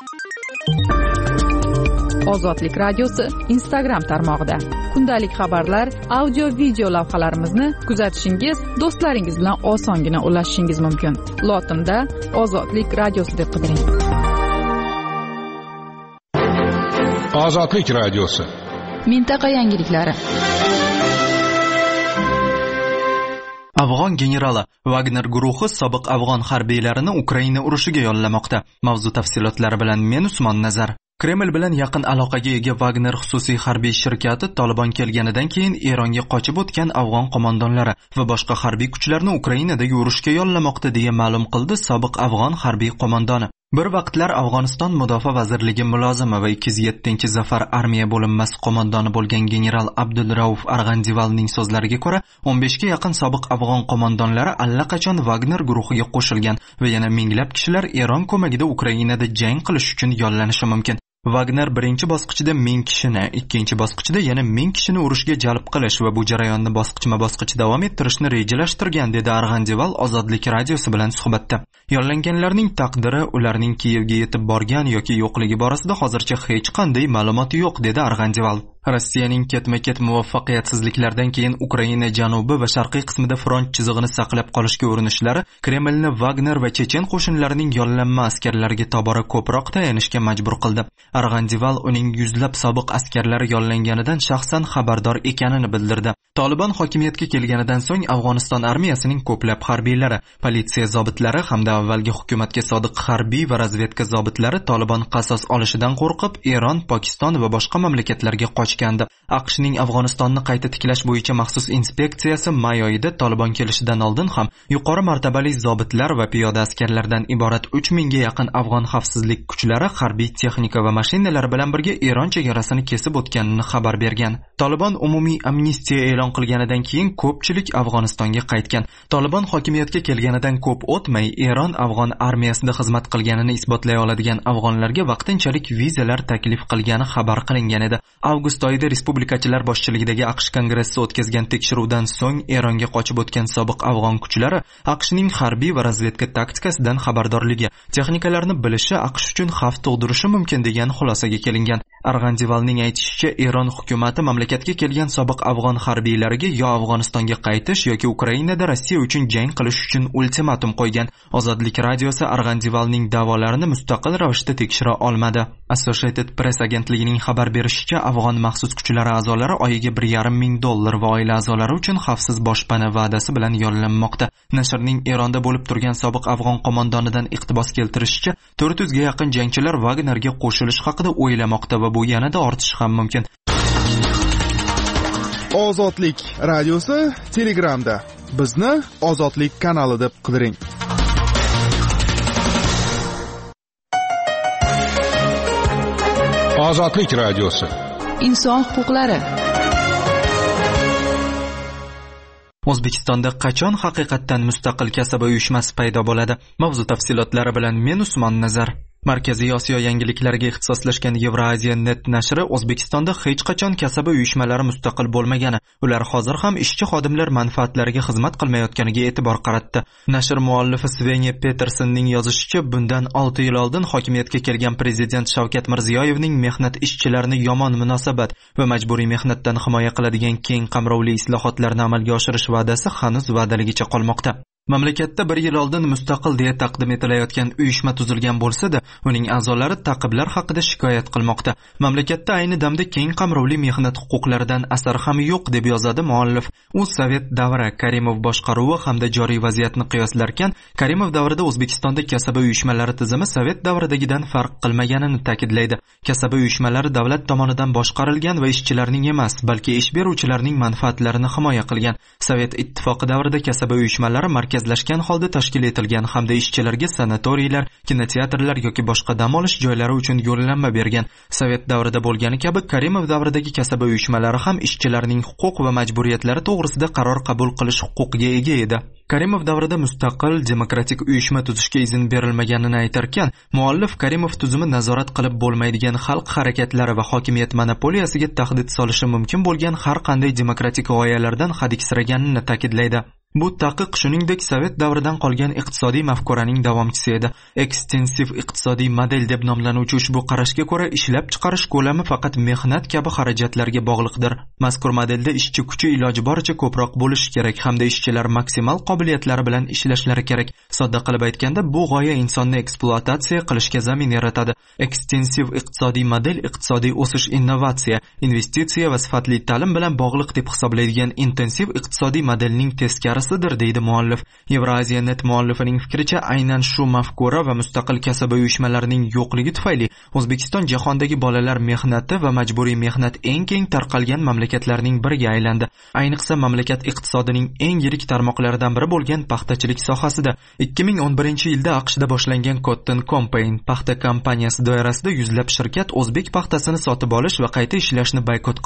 Ozodlik radiosi Instagram tarmog'ida kundalik xabarlar, audio video lavhalarimizni kuzatishingiz, do'stlaringiz bilan osongina ulashishingiz mumkin. Lotinda Ozodlik radiosi deb qidiring. Ozodlik radiosi. Mintaqa yangiliklari. Afg'on generali Wagner guruhi sobiq afg'on harbiylarini Ukraina urushiga yollamoqda. Mavzu tafsilotlari bilan men Usmon Nazar. Kreml bilan yaqin aloqaga ega Wagner xususiy harbiy shirkati Taliban kelganidan keyin Eronga qochib o'tgan afg'on qo'mondonlari va boshqa harbiy kuchlarni Ukrainadagi urushga yollamoqda deya ma'lum qildi sobiq afg'on harbiy qo'mondoni. Bir vaqtlar Afg'oniston Mudofaa vazirligi mulozimi va 207-Zafar armiya bo'linmasi qo'mondoni bo'lgan general Abdulrauf Arg'andivalning so'zlariga ko'ra, 15 ga yaqin sobiq afg'on qo'mondonlari allaqachon Wagner guruhiga qo'shilgan va yana minglab kishilar Eron ko'magida Ukrainada jang qilish uchun yollanishi mumkin. Wagner birinchi bosqichda 1000 kishini, ikkinchi bosqichda yana 1000 kishini urushga jalb qilish va bu jarayonni bosqichma-bosqich davom ettirishni rejalashtirgan, dedi Arg'andival Ozodlik radiosi bilan suhbatda. Yollanganlarning taqdiri, ularning Kiyevga yetib borgan yoki yo'qligi borasida hozircha hech qanday ma'lumot yo'q, dedi Arg'andival. Rossiyaning ketma-ket muvaffaqiyatsizliklardan keyin Ukraina janubi va sharqiy qismida front chizig'ini saqlab qolishga urinishlari Kremlni Wagner va chechen qo'shinlarining yollanma askarlariga tobora ko'proq tayanishga majbur qildi. Arg'andival uning yuzlab sobiq askarlari yollanganidan shaxsan xabardor ekanini bildirdi. Taliban hokimiyatga kelganidan so'ng Afg'oniston armiyasining ko'plab harbiylari, politsiya zobitlari hamda avvalgi hukumatga sodiq harbiy va razvedka zobitlari Taliban qasos olishidan qo'rqib, Eron, Pokiston va boshqa mamlakatlarga qochgandi. AQShning Afg'onistonni qayta tiklash bo'yicha maxsus inspeksiyasi may oyida Taliban kelishidan oldin ham yuqori martabali zobitlar va piyoda askarlardan iborat 3000 ga yaqin afg'on xavfsizlik kuchlari harbiy texnika va mashinalar bilan birga Eron chegarasini kesib o'tganini xabar bergan. Taliban umumiy amnistiya e'lon qilganidan keyin ko'pchilik Afg'onistonga qaytgan. Taliban hokimiyatga kelganidan ko'p o'tmay Eron afg'on armiyasida xizmat qilganini isbotlay oladigan afg'onlarga vaqtinchalik vizalar taklif qilgani xabar qilingan edi. Avgust oyida respublikachilar boshchiligidagi AQSh kongressi o'tkazgan tekshiruvdan so'ng Eronga qochib o'tgan sobiq afg'on kuchlari AQShning harbiy va razvedka taktikasidan xabardorligi, texnikalarni bilishi AQSh uchun xavf tug'dirishi mumkin degan xulosaga kelingan. Arg'andivalning aytishicha, Eron hukumati mamlakatga kelgan sobiq afg'on harbiylariga yo Afg'onistonga qaytish yoki Ukrainada Rossiya uchun jang qilish uchun ultimatum qo'ygan. Ozodlik radiosi Arg'andivalning da'volarini mustaqil ravishda tekshira olmadi. Associated Press agentligining xabar berishicha, afg'on maxsus kuchlari a'zolari oyiga $1,500 va oila a'zolari uchun xavfsiz boshpana va'dasi bilan yollanmoqda. Nashrning Eronda bo'lib turgan sobiq afg'on qo'mondonidan iqtibos keltirishicha, 400 ga yaqin jangchilar Wagnerga qo'shilish haqida o'ylamoqda va bu yanada ortishi ham mumkin. Ozodlik radiosi Telegramda. Bizni Ozodlik kanali deb qidiring. Ozodlik radiosi. Inson huquqlari. O'zbekistonda qachon haqiqatdan mustaqil kasaba uyushmasi paydo bo'ladi? Mavzu tafsilotlari bilan men Usmon Nazar. Markaziy Osiyo yangiliklariga ixtisoslashgan Eurasia Net nashri O'zbekistonda hech qachon kasaba uyushmalari mustaqil bo'lmagani, ular hozir ham ishchi xodimlar manfaatlariga xizmat qilmayotganiga e'tibor qaratdi. Nashr muallifi Svenja Petersonning yozishicha, bundan 6 yil oldin hokimiyatga kelgan prezident Shavkat Mirziyoyevning mehnat ishchilarini yomon munosabat va majburiy mehnatdan himoya qiladigan keng qamrovli islohotlarni amalga oshirish va'dasi hanuz va'daligicha qolmoqda. Mamlakatda 1 yil oldin mustaqil deya taqdim etilayotgan uyushma tuzilgan bo'lsa-da, uning a'zolari ta'qiblar haqida shikoyat qilmoqda. Mamlakatda ayni damda keng qamrovli mehnat huquqlaridan asar ham yo'q deb yozadi muallif. U Sovet davri, Karimov boshqaruvi hamda joriy vaziyatni qiyoslarkan, Karimov davrida O'zbekistonda kasaba uyushmalari tizimi Sovet davridagidan farq qilmaganini ta'kidlaydi. Kasaba uyushmalari davlat tomonidan boshqarilgan va ishchilarning emas, balki ish beruvchilarning manfaatlarini himoya qilgan. Sovet ittifoqi davrida kasaba uyushmalari markazlashgan holda tashkil etilgan hamda ishchilarga sanatoriylar, kinoteatrlar yoki boshqa dam olish joylari uchun yo'llanma bergan. Sovet davrida bo'lgani kabi Karimov davridagi kasaba uyushmalari ham ishchilarning huquq va majburiyatlari to'g'risida qaror qabul qilish huquqiga ega edi. Karimov davrida mustaqil demokratik uyushma tuzishga izn berilmaganini aytarkan, muallif Karimov tuzumi nazorat qilib bo'lmaydigan xalq harakatlari va hokimiyat monopoliyasiga tahdid solishi mumkin bo'lgan har qanday demokratik g'oyalardan hadiksiraganini ta'kidlaydi. Bu taqiq shuningdek Sovet davridan qolgan iqtisodiy mafkuraning davomchisi edi. Ekstensiv iqtisodiy model deb nomlanuvchi ushbu qarashga ko'ra ishlab chiqarish ko'lami faqat mehnat kabi xarajatlarga bog'liqdir. Mazkur modelda ishchi kuchi iloji boricha ko'proq bo'lishi kerak hamda ishchilar maksimal qobiliyatlari bilan ishlashlari kerak. Sodda qilib aytganda, bu g'oya insonni ekspluatatsiya qilishga zamin yaratadi. Ekstensiv iqtisodiy model iqtisodiy o'sish, innovatsiya, investitsiya va sifatli ta'lim bilan bog'liq deb hisoblaydigan intensiv iqtisodiy modelning teskarisidir, deydi muallif. Eurasia Net muallifining fikricha, aynan shu mafkura va mustaqil kasaba uyushmalarining yo'qligi tufayli O'zbekiston jahondagi bolalar mehnati va majburiy mehnat eng keng tarqalgan mamlakatlarning biriga aylandi. Ayniqsa mamlakat iqtisodining eng yirik tarmoqlaridan biri bo'lgan paxtachilik sohasida 2011-yilda AQShda boshlangan Cotton Campaign paxta kampaniyasi doirasida yuzlab shirkat o'zbek paxtasini sotib olish va qayta ishlashni boykot qildi.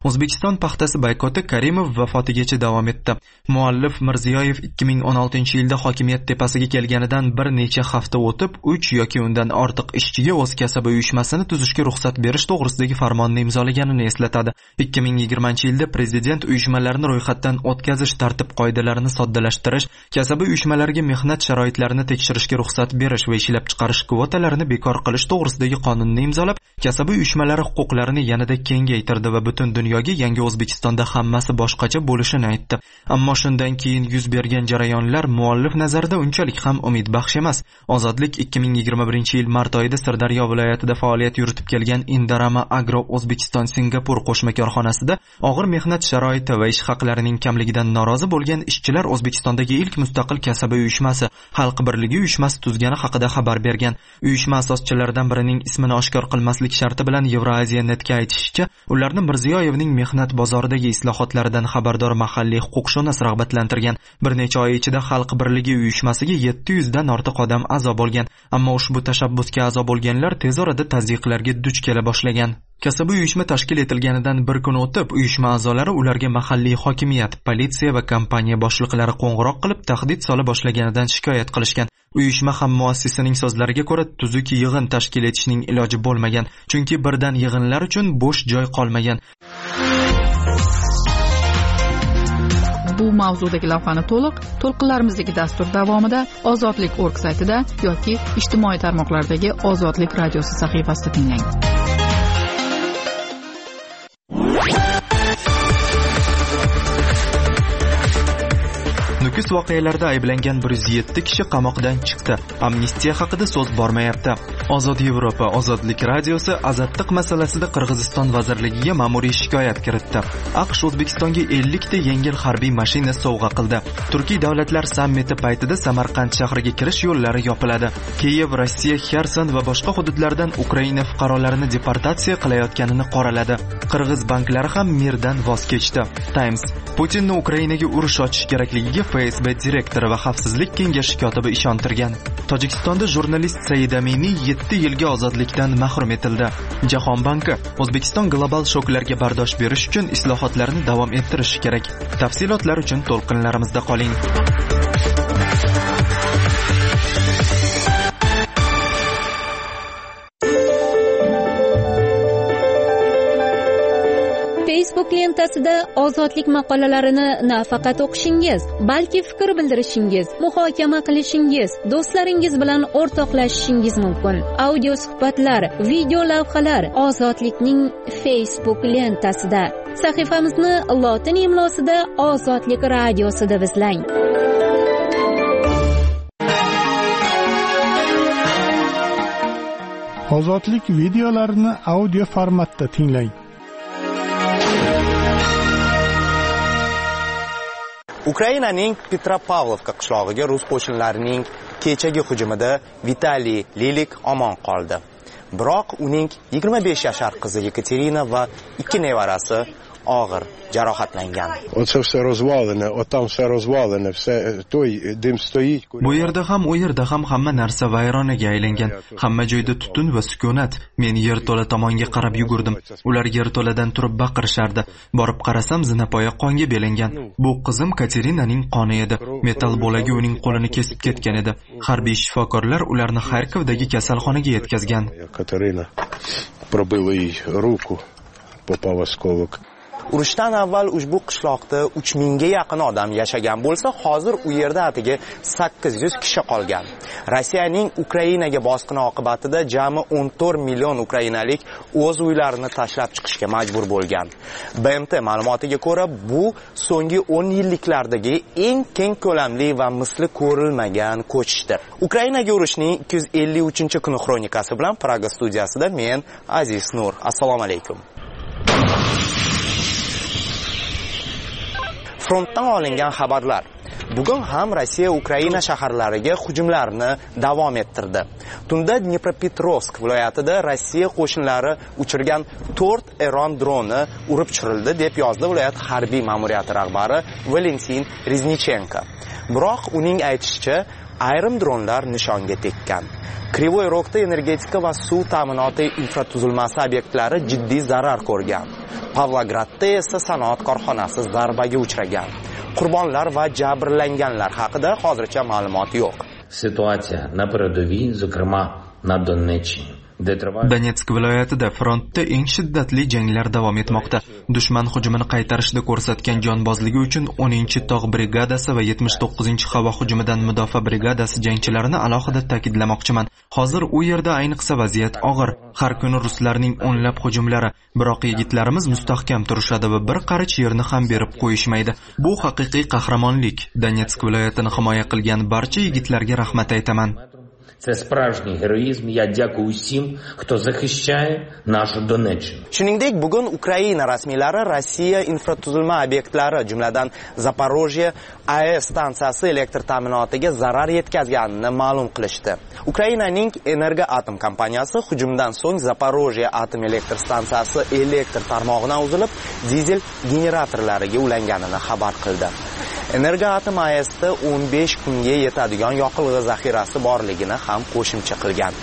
O'zbekiston paxtasi boykoti Karimov vafotigacha davom etdi. Muallif Mirziyoyev 2016-yilda hokimiyat tepasiga kelganidan bir necha hafta o'tib 3 yoki undan ortiq ishchiga o'z kasaba uyushmasini tuzishga ruxsat berish to'g'risidagi farmonni imzolaganini eslatadi. 2020-yilda prezident uyushmalarni ro'yxatdan o'tkazish tartib-qoidalarini soddalashtirish, kasaba uyushmalariga mehnat sharoitlarini tekshirishga ruxsat berish va ishlab chiqarish kvotalarini bekor qilish to'g'risidagi qonunni imzolab, kasaba uyushmalari huquqlarini yanada kengaytirdi va butun dunyoga yangi O'zbekistonda hammasi boshqacha bo'lishini aytdi. Ammo shundan keyin yuz bergan jarayonlar muallif nazarida unchalik ham umid baxsh emas. Ozodlik 2021-yil mart oyida Sirdaryo viloyatida faoliyat yuritib kelgan Indarama Agro O'zbekiston Singapur qo'shma korxonasida og'ir mehnat sharoiti va ish haqlarining kamligidan norozi bo'lgan ishchilar O'zbekistondagi ilk mustaqil kasaba uyushmasi Xalq birligi uyushmasi tuzgani haqida xabar bergan. Uyushma asoschilaridan birining ismini oshkor qilmaslik sharti bilan Euraziya Netga aytishicha, ularni Mirziyoyevning mehnat bozoridagi islohotlaridan xabardor mahalliy huquqshunos rag'batlantirgan. Bir necha oy ichida Xalq birligi uyushmasiga 700 dan ortiq odam a'zo bo'lgan. Ammo ushbu tashabbusga a'zo bo'lganlar tez orada tazyiqlarga duch kela boshlagan. Kasaba uyushma tashkil etilganidan bir kun o'tib, uyushma a'zolari ularga mahalliy hokimiyat, politsiya va kompaniya boshliqlari qo'ng'iroq qilib tahdid sola boshlaganidan shikoyat qilishgan. Uyushma ham muassisining so'zlariga ko'ra tuzuk yig'in tashkil etishning iloji bo'lmagan, chunki birdan yig'inlar uchun bo'sh joy qolmagan. Bu mavzudagi lavhani to'lqinlarimizdagi dastur davomida ozodlik.org saytida yoki ijtimoiy tarmoqlardagi Ozodlik radiosi sahifasida tinglang. Nukus voqealarida ayblangan 107 kishi qamoqdan chiqdi. Amnistiya haqida so'z bormayapti. Ozod Yevropa Ozodlik radiosi azadlik masalasida Qirg'iziston vazirligiga ma'muriy shikoyat kiritdi. AQSh O'zbekistonga 50 ta yengil harbiy mashina sovg'a qildi. Turkiy davlatlar sammiti paytida Samarqand shahriga kirish yo'llari yopiladi. Kiyev, Rossiya, Xerson va boshqa hududlardan Ukraina fuqarolarini deportatsiya qilayotganini qoraladi. Qirg'iz banklari ham mirdan voz kechdi. Times: Putinni Ukrainaga urush ochish kerakligiga FSB direktori va xavfsizlik kengashi kotibi ishontirgan. Tojikistonda jurnalist Said Aminiy 7 yilga ozodlikdan mahrum etildi. Jahon banki: O'zbekiston global shoklarga bardosh berish uchun islohotlarni davom ettirishi kerak. Tafsilotlar uchun to'lqinlarimizda qoling. Facebook lentasida ozodlik maqolalarini nafaqat o'qishingiz, balki fikr bildirishingiz, muhokama qilishingiz, do'stlaringiz bilan o'rtoqlashishingiz mumkin. Audio suhbatlar, video lavhalar Ozodlikning Facebook lentasida. Sahifamizni lotin imlosida Ozodlik radiosi deb izlang. Ozodlik videolarini audio formatda tinglang. Ukrainaning Petropavlovka qishlog'iga rus qo'shinlarining kechagi hujumida Vitaliy Lilik omon qoldi. Biroq uning 25 yashar qizi Yekaterina va 2 nevarasi og'ir jarohatlangan. Bu yerda ham, u yerda ham hamma narsa vayronaga aylangan. Hamma joyda tutun va sukunat. Men yerto'la tomonga qarab yugurdim. Ular yerto'ladan turib baqirishardi. Borib qarasam, zinapoya qonga belangan. Bu qizim Katerinaning qoni edi. Metal bo'lagi uning qo'lini kesib ketgan edi. Harbiy shifokorlar ularni Xarkovdagi kasalxonaga yetkazgan. Katerina probila ruku, popala oskолок. Urushdan avval ushbu qishloqda 3000 ga yaqin odam yashagan bo'lsa, hozir u yerda atigi 800 kishi qolgan. Rossiyaning Ukrainaga bosqini oqibatida jami 14 million ukrainalik o'z uylarini tashlab chiqishga majbur bo'lgan. BMT ma'lumotiga ko'ra, bu so'nggi 10 yilliklardagi eng keng ko'lamli va misli ko'rilmagan ko'chishdir. Ukrainaga urushning 253-kuni xronikasi bilan Praga studiyasida men Aziz Nur. Assalomu alaykum. Frontdan olingan xabarlar. Bugun ham Rossiya Ukraina shaharlariga hujumlarni davom ettirdi. Tunda Dnepropetrovsk viloyatida Rossiya qo'shinlari uchirgan 4 Eron droni urib tushirildi deb yozdi viloyat harbiy ma'muriyati rahbari Valentin Riznichenko. Biroq uning aytishicha, ayrim dronlar nishonga tekkan. Krivoy Rog'da energetika va suv ta'minoti infratuzilmasi obyektlari jiddiy zarar ko'rgan. Pavlogradda esa sanoat korxonasi zarbaga uchragan. Qurbonlar va jabrlanganlar haqida hozircha ma'lumot yo'q. Situatsiya na передовій, зокрема на Донеччині. Donetsk viloyatida frontda eng shiddatli janglar davom etmoqda. Dushman hujumini qaytarishda ko'rsatgan jonbozligi uchun 10-tog' brigadasi va 79-havo hujumidan mudofaa brigadasi jangchilarini alohida ta'kidlamoqchiman. Hozir u yerda ayniqsa vaziyat og'ir. Har kuni ruslarning o'nlab hujumlari, biroq yigitlarimiz mustahkam turishadi va bir qarich yerni ham berib qo'yishmaydi. Bu haqiqiy qahramonlik. Donetsk viloyatini himoya qilgan barcha yigitlarga rahmat aytaman. Це справжній героїзм. Я дякую усім, хто захищає нашу Донеччину. Shuningdek, bugun Ukraina rasmiylari Rossiya infratuzilma obyektlari, jumladan Zaporojye AES stansiyasi elektr ta'minotiga zarar yetkazganini ma'lum qilishdi. Ukrainaning Energoatom kompaniyasi hujumdan so'ng Zaporojye atom elektr stansiyasi elektr tarmog'idan uzilib, dizel generatorlariga ulanganini xabar qildi. Energoatom AESda 15 kunga yetadigan yoqilg'i zaxirasi borligini ham qo'shimcha qilgan.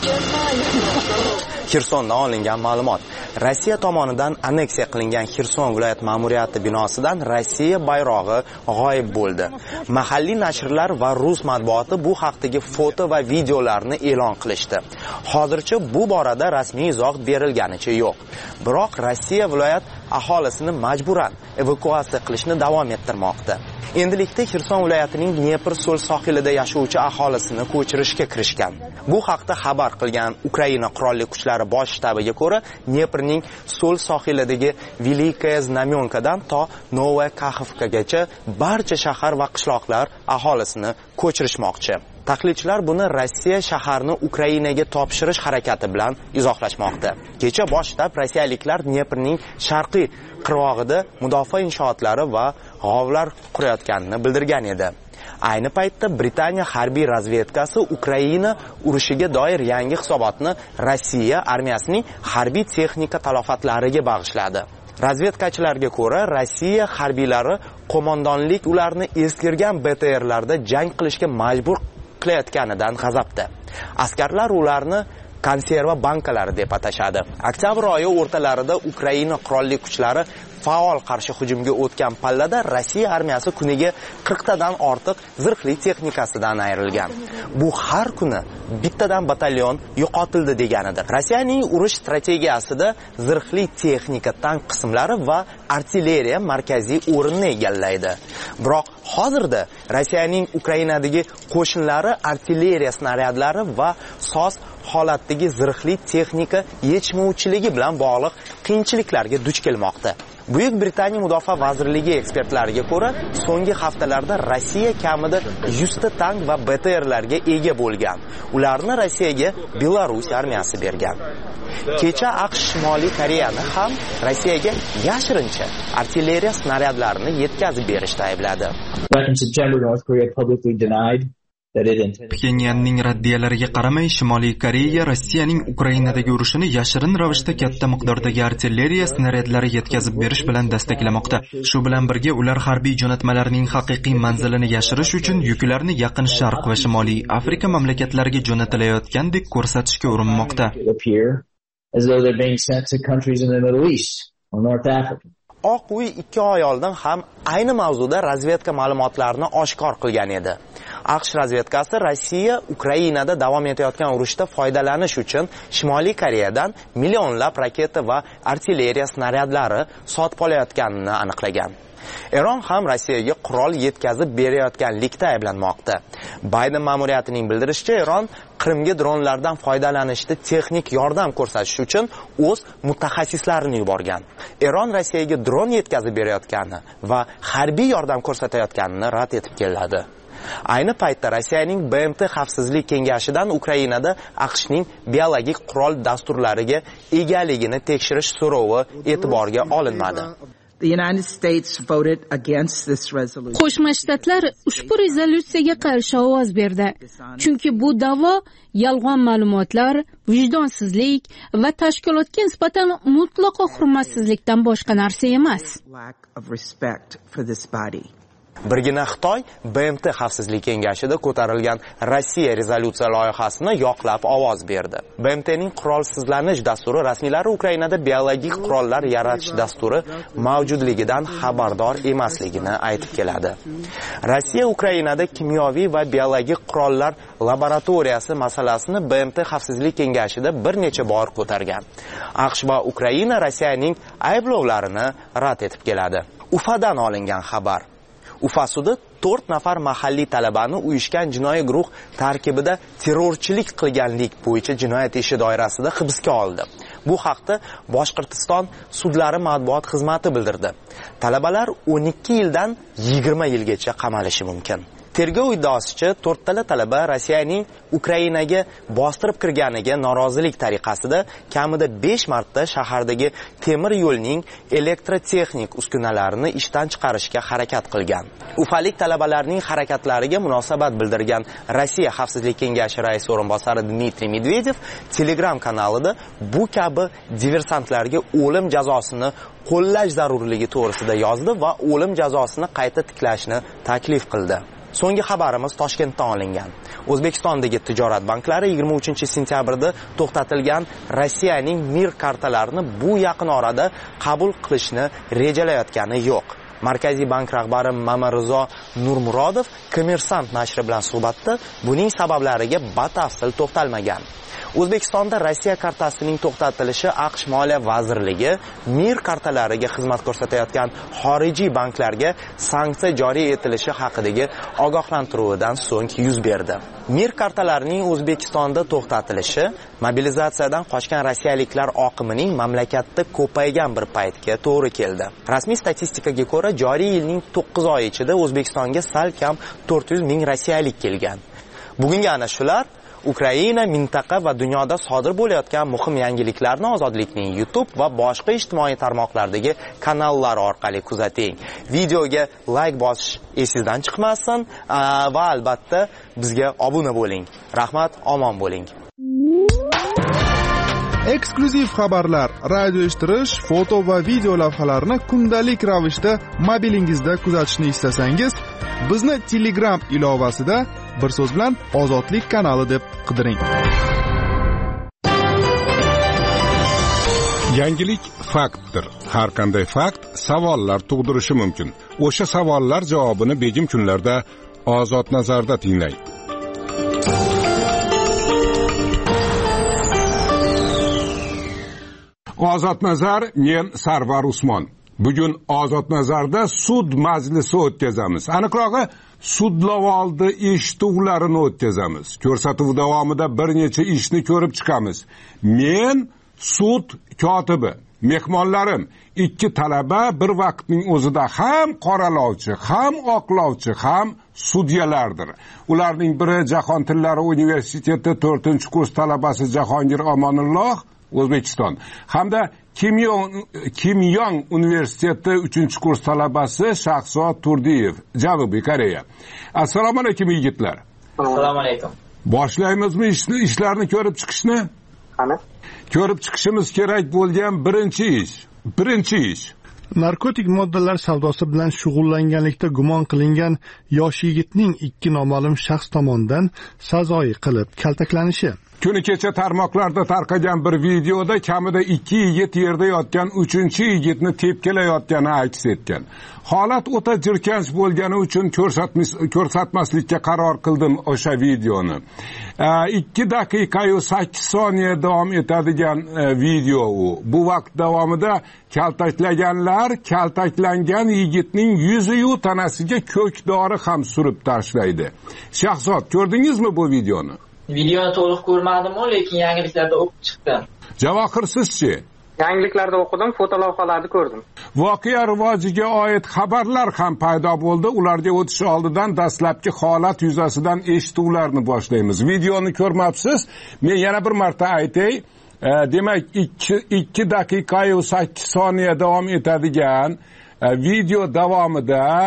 Xirsondan olingan ma'lumot. Rossiya tomonidan anneksiya qilingan Xirson viloyat ma'muriyati binosidan Rossiya bayrog'i g'oyib bo'ldi. Mahalliy nashrlar va rus matbuoti bu haqdagi foto va videolarni e'lon qilishdi. Hozircha bu borada rasmiy izoh berilganicha yo'q. Biroq Rossiya viloyat aholisini majburan evakuatsiya qilishni davom ettirmoqda. Endilikda Xirson viloyatining Dnepr so'l sohilida yashovchi aholisini ko'chirishga kirishgan. Bu haqda xabar qilgan Ukraina qurolli kuchlari bosh shtabiga ko'ra, Dneprning so'l sohilidagi Velikaya Znamyonkadan to Novaya Kaxovkagacha barcha shahar va qishloqlar aholisini ko'chirishmoqchi. Tahlilchilar buni Rossiya shaharni Ukrainaga topshirish harakati bilan izohlashmoqda. Kecha bosh shtab rossiyaliklar Dneprning sharqiy qirg'og'ida mudofaa inshootlari va g'ovlar qurayotganini bildirgan edi. Ayni paytda Britaniya harbiy razvedkasi Ukraina urushiga doir yangi hisobotni Rossiya armiyasining harbiy texnika talofatlariga bag'ishladi. Razvedkachilarga ko'ra, Rossiya harbiylari qo'mondonlik ularni eskirgan BTRlarda jang qilishga majbur qilayotganidan g'azabda. Askarlar ularni konserva bankalari deb atashadi. Oktyabr oyi o'rtalarida Ukraina qurolli kuchlari faol qarshi hujumga o'tgan pallada Rossiya armiyasi kuniga 40 tadan ortiq zirhli texnikasidan ayrilgan. Bu har kuni bittadan batalyon yo'qotildi deganidir. Rossiyaning urush strategiyasida zirhli texnika, tank qismlari va artilleriya markaziy o'rinni egallaydi. Biroq hozirda Rossiyaning Ukrainadagi qo'shinlari artilleriya snaryadlari va soz holatdagi zirhli texnika yetishmovchiligi bilan bog'liq qiyinchiliklarga duch kelmoqda. Buyuk Britaniya mudofaa vazirligi ekspertlariga ko'ra, so'nggi haftalarda Rossiya kamida 100 ta tank va BTRlarga ega bo'lgan. Ularni Rossiyaga Belarus armiyasi bergan. Kecha AQSh Shimoliy Koreyani ham Rossiyaga yashirincha artilleriya snaryadlarini yetkazib berishda aybladi. Pxenyanning raddiyalariga qaramay, Shimoliy Koreya Rossiyaning Ukrainadagi urushini yashirin ravishda katta miqdordagi artilleriya snaryadlari yetkazib berish bilan dastaklamoqda. Shu bilan birga ular harbiy jo'natmalarning haqiqiy manzilini yashirish uchun yuklarni Yaqin Sharq va Shimoliy Afrika mamlakatlariga jo'natilayotgandek ko'rsatishga urinmoqda. Oq uy 2 oy oldin ham ayni mavzuda razvedka ma'lumotlarini oshkor qilgan edi. AQSh razvedkasi Rossiya Ukrainada davom etayotgan urushda foydalanish uchun Shimoliy Koreyadan millionlab raketa va artilleriya snaryadlari sotib olayotganini aniqlagan. Eron ham Rossiyaga qurol yetkazib berayotganlikda ayblanmoqda. Bayden ma'muriyatining bildirishicha, Eron Qrimga dronlardan foydalanishda texnik yordam ko'rsatish uchun o'z mutaxassislarini yuborgan. Eron Rossiyaga dron yetkazib berayotgani va harbiy yordam ko'rsatayotganini rad etib keladi. Ayni paytda Rossiyaning BMT xavfsizlik kengashidan Ukrainada AQShning biologik qurol dasturlariga egaligini tekshirish so'rovi e'tiborga olinmadi. Qo'shma Shtatlar ushbu rezolyutsiyaga qarshi ovoz berdi. Chunki bu da'vo yolg'on ma'lumotlar, vijdonsizlik va tashkilotga nisbatan mutlaqo hurmatsizlikdan boshqa narsa emas. Birgina Xitoy BMT Xavfsizlik kengashida ko'tarilgan Rossiya rezolyutsiya loyihasini yoqlab ovoz berdi. BMTning qurolsizlanish dasturi rasmiylari Ukrainada biologik qurollar yaratish dasturi mavjudligidan xabardor emasligini aytib keladi. Rossiya Ukrainada kimyoviy va biologik qurollar laboratoriyasi masalasini BMT Xavfsizlik kengashida bir necha bor ko'targan. AQSh va Ukraina Rossiyaning ayblovlarini rad etib keladi. Ufadan olingan xabar. Ufa sudi 4 nafar mahalliy talabani uyushgan jinoiy guruh tarkibida terrorchilik qilganlik bo'yicha jinoyat ishi doirasida hibsga oldi. Bu haqda Boshqirdiston sudlari matbuot xizmati bildirdi. Talabalar 12 yildan 20 yilgacha qamalishi mumkin. Tergov iddaosicha 4 tala talaba Rossiyaning Ukrainaga bostirib kirganiga norozilik tariqasida kamida 5 marta shahardagi temir yo'lning elektrotexnik uskunalarini ishdan chiqarishga harakat qilgan. Ufalik talabalarning harakatlariga munosabat bildirgan Rossiya Xavfsizlik kengashi raisi o'rinbosari Dmitriy Medvedev Telegram kanalida bu kabi diversantlarga o'lim jazosini qo'llash zarurligi to'g'risida yozdi va o'lim jazosini qayta tiklashni taklif qildi. So'nggi xabarimiz Toshkentdan olingan. O'zbekistondagi tijorat banklari 23-sentyabrda to'xtatilgan Rossiyaning Mir kartalarini bu yaqin orada qabul qilishni rejalayotgani yo'q. Markaziy bank rahbari Mamarizo Nurmurodov Kommersant nashri bilan suhbatda buning sabablariga batafsil to'xtalmagan. O'zbekistonda Rossiya kartasining to'xtatilishi AQSh Moliya vazirligi Mir kartalariga xizmat ko'rsatayotgan xorijiy banklarga sanksiya joriy etilishi haqidagi ogohlantiruvdan so'ng yuz berdi. Mir kartalarining O'zbekistonda to'xtatilishi mobilizatsiyadan qochgan rossiyaliklar oqimining mamlakatda ko'paygan bir paytga to'g'ri keldi. Rasmiy statistikaga ko'ra, joriy yilning 9 oy ichida O'zbekistonga salkam 400 ming rossiyalik kelgan. Bugungi ana shular Ukraina, mintaqa va dunyoda sodir bo'layotgan muhim yangiliklarni Ozodlikning YouTube va boshqa ijtimoiy tarmoqlardagi kanallar orqali kuzating. Videoga like bosish esingizdan chiqmasin va albatta bizga obuna bo'ling. Rahmat, omon bo'ling. Eksklyuziv xabarlar, radio eshittirish, foto va video lavhalarni kundalik ravishda mobilingizda kuzatishni istasangiz, bizni Telegram ilovasida bir so'z bilan Ozodlik kanali deb qidiring. Yangilik faktdir. Har qanday fakt savollar tug'dirishi mumkin. O'sha savollar javobini begim kunlarda Ozod nazarda tinglang. Ozod nazar, men Sarvar Usmon. Bugun Ozod nazarda sud majlisi o'tkazamiz. Aniqrog'i, sud lavoldi eshituvlarini o'tkazamiz. Ko'rsatuv davomida bir necha ishni ko'rib chiqamiz. Men sud kotibi, mehmonlarim 2 talaba bir vaqtning o'zida ham qoralovchi, ham oqlovchi, ham sudyalardir. Ularning biri Jahon tillari universiteti 4-kurs talabasi Jahongir Omonulloh, O'zbekiston, hamda Kimyong universiteti 3-kurs talabasi Shahzod Turdiyev, Janubiy Koreya. Assalomu alaykum yigitlar. Assalomu alaykum. Boshlaymizmi ishlarni ko'rib chiqishni? Qani? Ko'rib chiqishimiz kerak bo'lgan birinchi ish. Narkotik moddalar savdosi bilan shug'ullanganlikda gumon qilingan yosh yigitning 2 noma'lum shaxs tomonidan sazoyi qilib kaltaklanishi. Kuni kecha tarmoqlarda tarqagan bir videoda kamida 2 yigit yerda yotgan 3-yigitni tepkilayotgani aks etgan. Holat o'ta jirkanch bo'lgani uchun ko'rsatmaslikka qaror qildim o'sha videoni. 2 daqiqa va 8 soniya davom etadigan video u. Bu vaqt davomida kaltaklaganlar kaltaklangan yigitning yuzi yu tanasiga ko'kdori ham surib tashlaydi. Shahzod, ko'rdingizmi bu videoni? Videoni to'liq ko'rmadim-ku, lekin yangiliklarda o'qib chiqdim. Javohir, sizchi? Yangiliklarda o'qidim, fotolavhalarni ko'rdim. Voqea rivojiga oid xabarlar ham paydo bo'ldi. Ularga o'tish oldidan dastlabki holat yuzasidan eshituvlarni boshlaymiz. Videoni ko'rmabsiz? Men yana bir marta aytay. Demak, 2 daqiqa va 8 soniya davom etadigan video davomida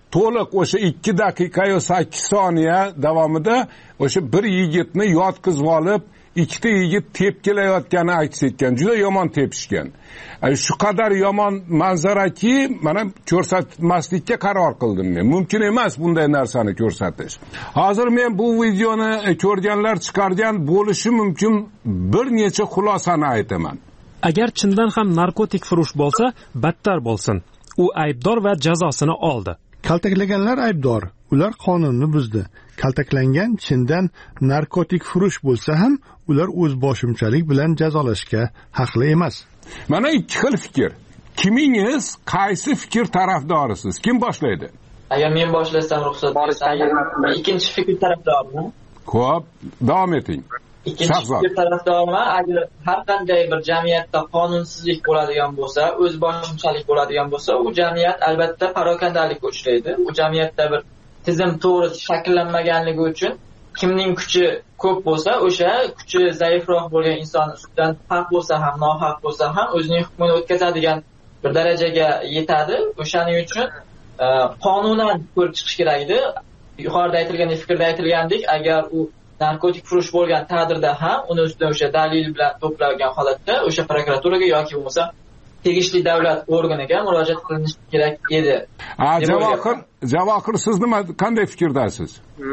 to'liq o'sha 2 daqiqa yo 8 soniya davomida o'sha bir yigitni yotqizib olib, ikkita yigit tepkilayotgani aks etgan. Juda yomon tepishgan. Shu qadar yomon manzaraki, mana ko'rsatmaslikka qaror qildim men. Mumkin emas bunday narsani ko'rsatish. Hozir men bu videoni ko'rganlar chiqargan bo'lishi mumkin bir necha xulosani aytaman. Agar chindan ham narkotik furush bo'lsa, battar bo'lsin. U aybdor va jazosini oldi. Kaltaklaganlar aybdor, ular qonunni buzdi. Kaltaklangan chindan narkotik furush bo'lsa ham, ular o'z boshimchalik bilan jazolashga haqli emas. Mana ikki xil fikr. Kimingiz qaysi fikr tarafdorisiz? Kim boshlaydi? Agar men boshlasam ruxsat bersangiz, ikkinchi fikr tarafdoriman. Xo'p, davom eting. Ikkinchi fikr tarafdoriman. Agar har qanday bir jamiyatda qonunsizlik bo'ladigan bo'lsa, o'z boshimchalik bo'ladigan bo'lsa, u jamiyat albatta parokandalikka uchraydi. U jamiyatda bir tizim to'g'ri shakllanmaganligi uchun kimning kuchi ko'p bo'lsa, o'sha kuchi zaifroq bo'lgan inson ustidan haq bo'lsa ham, nohaq bo'lsa ham o'zining hukmini o'tkazadigan bir darajaga yetadi. O'shaning uchun qonunan ko'rib chiqish kerak edi. Yuqorida aytilgan fikrda aytilgandek, agar u narkotik furush bo'lgan taqdirda ham uni ustidan o'sha dalil bilan to'plangan holatda o'sha prokuraturaga yoki bo'lmasa tegishli davlat organiga murojaat qilinishi kerak edi. Javohir, siz nima qanday fikrdasiz?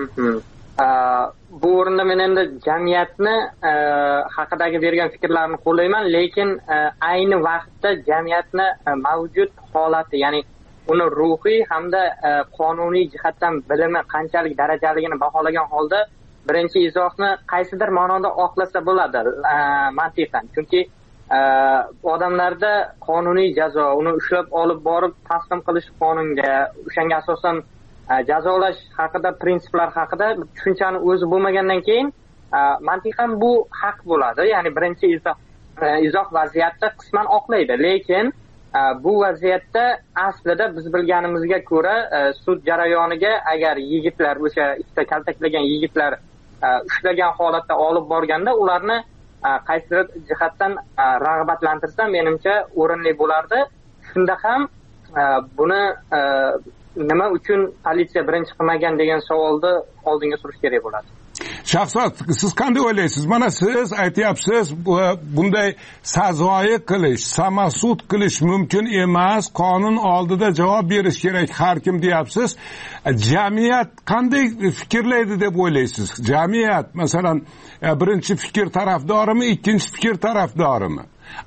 Bu o'rinda men endi jamiyatni haqidagi bergan fikrlarni qo'llayman, lekin ayni vaqtda jamiyatni mavjud holati, ya'ni uni ruhiy hamda qonuniy jihatdan bilimi qanchalik darajaligini baholagan holda birinchi izohni qaysidir ma'noda oqlasa bo'ladi mantiqan. Chunki odamlarda qonuniy jazo, uni ushlab olib borib taslim qilish qonunga, o'shanga asosan jazolash haqida, prinsiplar haqida tushunchani o'zi bo'lmagandan keyin mantiqan bu haq bo'ladi. Ya'ni birinchi izoh vaziyatda qisman oqlaydi, lekin bu vaziyatda aslida biz bilganimizga ko'ra sud jarayoniga agar yigitlar, o'sha ikkita kaltaklagan yigitlar ushlagan holatda olib borganda ularni qaysidir jihatdan rag'batlantirsa menimcha o'rinli bo'lardi. Shunda ham buni nima uchun politsiya birinchi qilmagan degan savolni oldinga surish kerak bo'ladi. Shahzod, siz qanday o'ylaysiz? Mana siz aytyapsiz, bunday sazoyi qilish, samasud qilish mumkin emas, qonun oldida javob berish kerak har kim deyapsiz. Jamiyat qanday fikrlaydi deb o'ylaysiz? Jamiyat, masalan, birinchi fikr tarafdorimi, ikkinchi fikr tarafdorimi?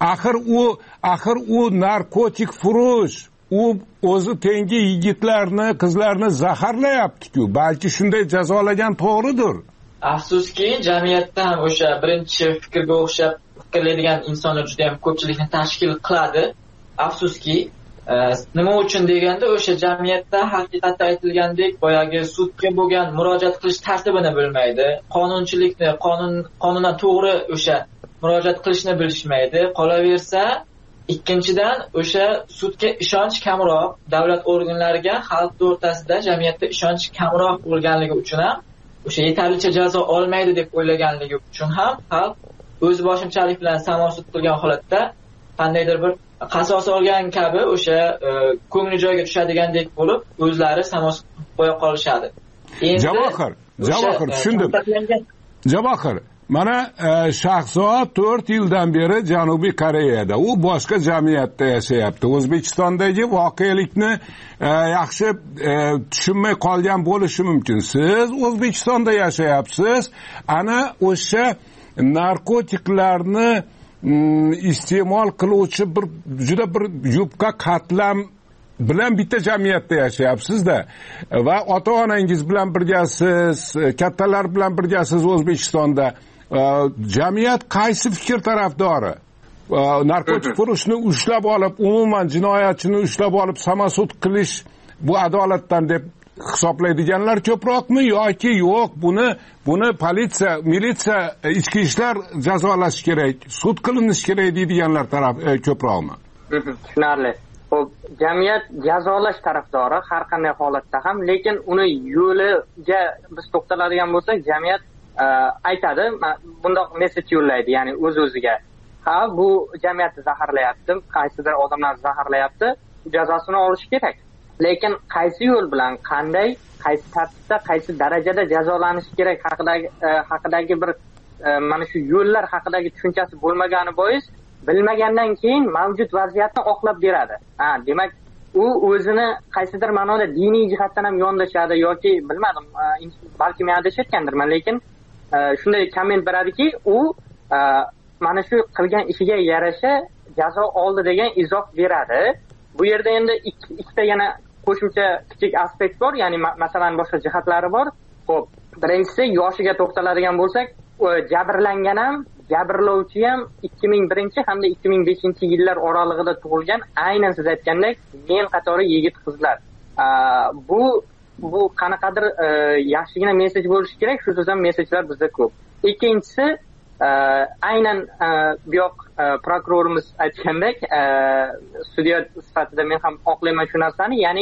Axir u narkotik furush, u o'zi tengi yigitlarni, qizlarni zaharlayapti-ku. Balki shunday jazolagan to'g'ridir. Afsuski, jamiyatda ham o'sha birinchi fikrga o'xshab fikrlaydigan insonlar juda ham ko'pchilikni tashkil qiladi. Afsuski, nima uchun deganda o'sha jamiyatda haqiqatda aytilgandek boyagi sudga bo'lgan murojaat qilish tartibini bilmaydi, qonunchilikni, qonundan to'g'ri o'sha murojaat qilishni bilishmaydi. Qolaversa, ikkinchidan o'sha sudga ishonch kamroq, davlat organlariga xalq o'rtasida jamiyatda ishonch kamroq bo'lganligi uchun ham o'sha yetarlicha jazo olmaydi deb o'ylaganligi uchun ham xalq o'z boshimchalik bilan samosud qilgan holatda qandaydir bir qasos olgan kabi o'sha ko'ngli joyiga tushadigandek bo'lib o'zlari samosud qo'ya qolishadi. Javohir, tushundim. Javohir, mana Shahzod 4 yildan beri Janubiy Koreyada, u boshqa jamiyatda yashayapti. O'zbekistondagi voqelikni yaxshi tushunmay qolgan bo'lishi mumkin. Siz O'zbekistonda yashayapsiz. Ana o'sha narkotiklarni iste'mol qiluvchi juda bir yupqa qatlam bilan bitta jamiyatda yashayapsiz-da va ota-onangiz bilan birgasiz, kattalar bilan birgasiz O'zbekistonda. Jamiyat qaysi fikr tarafdori? Narkotik furushni ushlab olib, umuman jinoyatchini ushlab olib samasud qilish bu adolatdan deb hisoblaydiganlar ko'proqmi yoki yo'q, buni politsiya, militsiya, ichki ishlar jazolash kerak, sud qilinish kerak deydiganlar taraf ko'proqmi? Tushunarli. Xo'p, jamiyat jazolash tarafdori har qanday holatda ham, lekin uni yo'liga biz to'xtaladigan bo'lsak, jamiyat aytadi, bundoq messej yo'llaydi, ya'ni o'z-o'ziga. Ha, bu jamiyatni zaharlayapti, qaysidir odamlar zaharlayapti, jazosini olish kerak. lekin qaysi yo'l bilan qanday qaysi tartibda qaysi darajada jazolanishi kerak haqidagi bir mana shu yo'llar haqidagi tushunchasi bo'lmagani bois bilmagandan keyin mavjud vaziyatni oqlab beradi. Demak u o'zini qaysidir ma'noda diniy jihatdan ham yondashadi yoki bilmadim, balki men adashayotgandirman, lekin shunday komment beradiki, u mana shu qilgan ishiga yarasha jazo oldi degan izoh beradi. Bu yerda endi ikkita yana qo'shimcha kichik aspekt bor, ya'ni masalan boshqa jihatlari bor. Xo'p, birinchisi yoshiga to'xtaladigan bo'lsak, jabrlangan ham, jabrlovchi ham 2001 hamda 2005 yillar oralig'ida tug'ilgan, aynan siz aytgandek men qatori yigit qizlar. Bu qanaqadir yaxshigina mesej bo'lishi kerak, shu so'zdan mesejlar bizda ko'p. Ikkinchisi aynan bu yoq prokurorimiz aytgandek, sudya sifatida men ham oqlayman shu narsani, ya'ni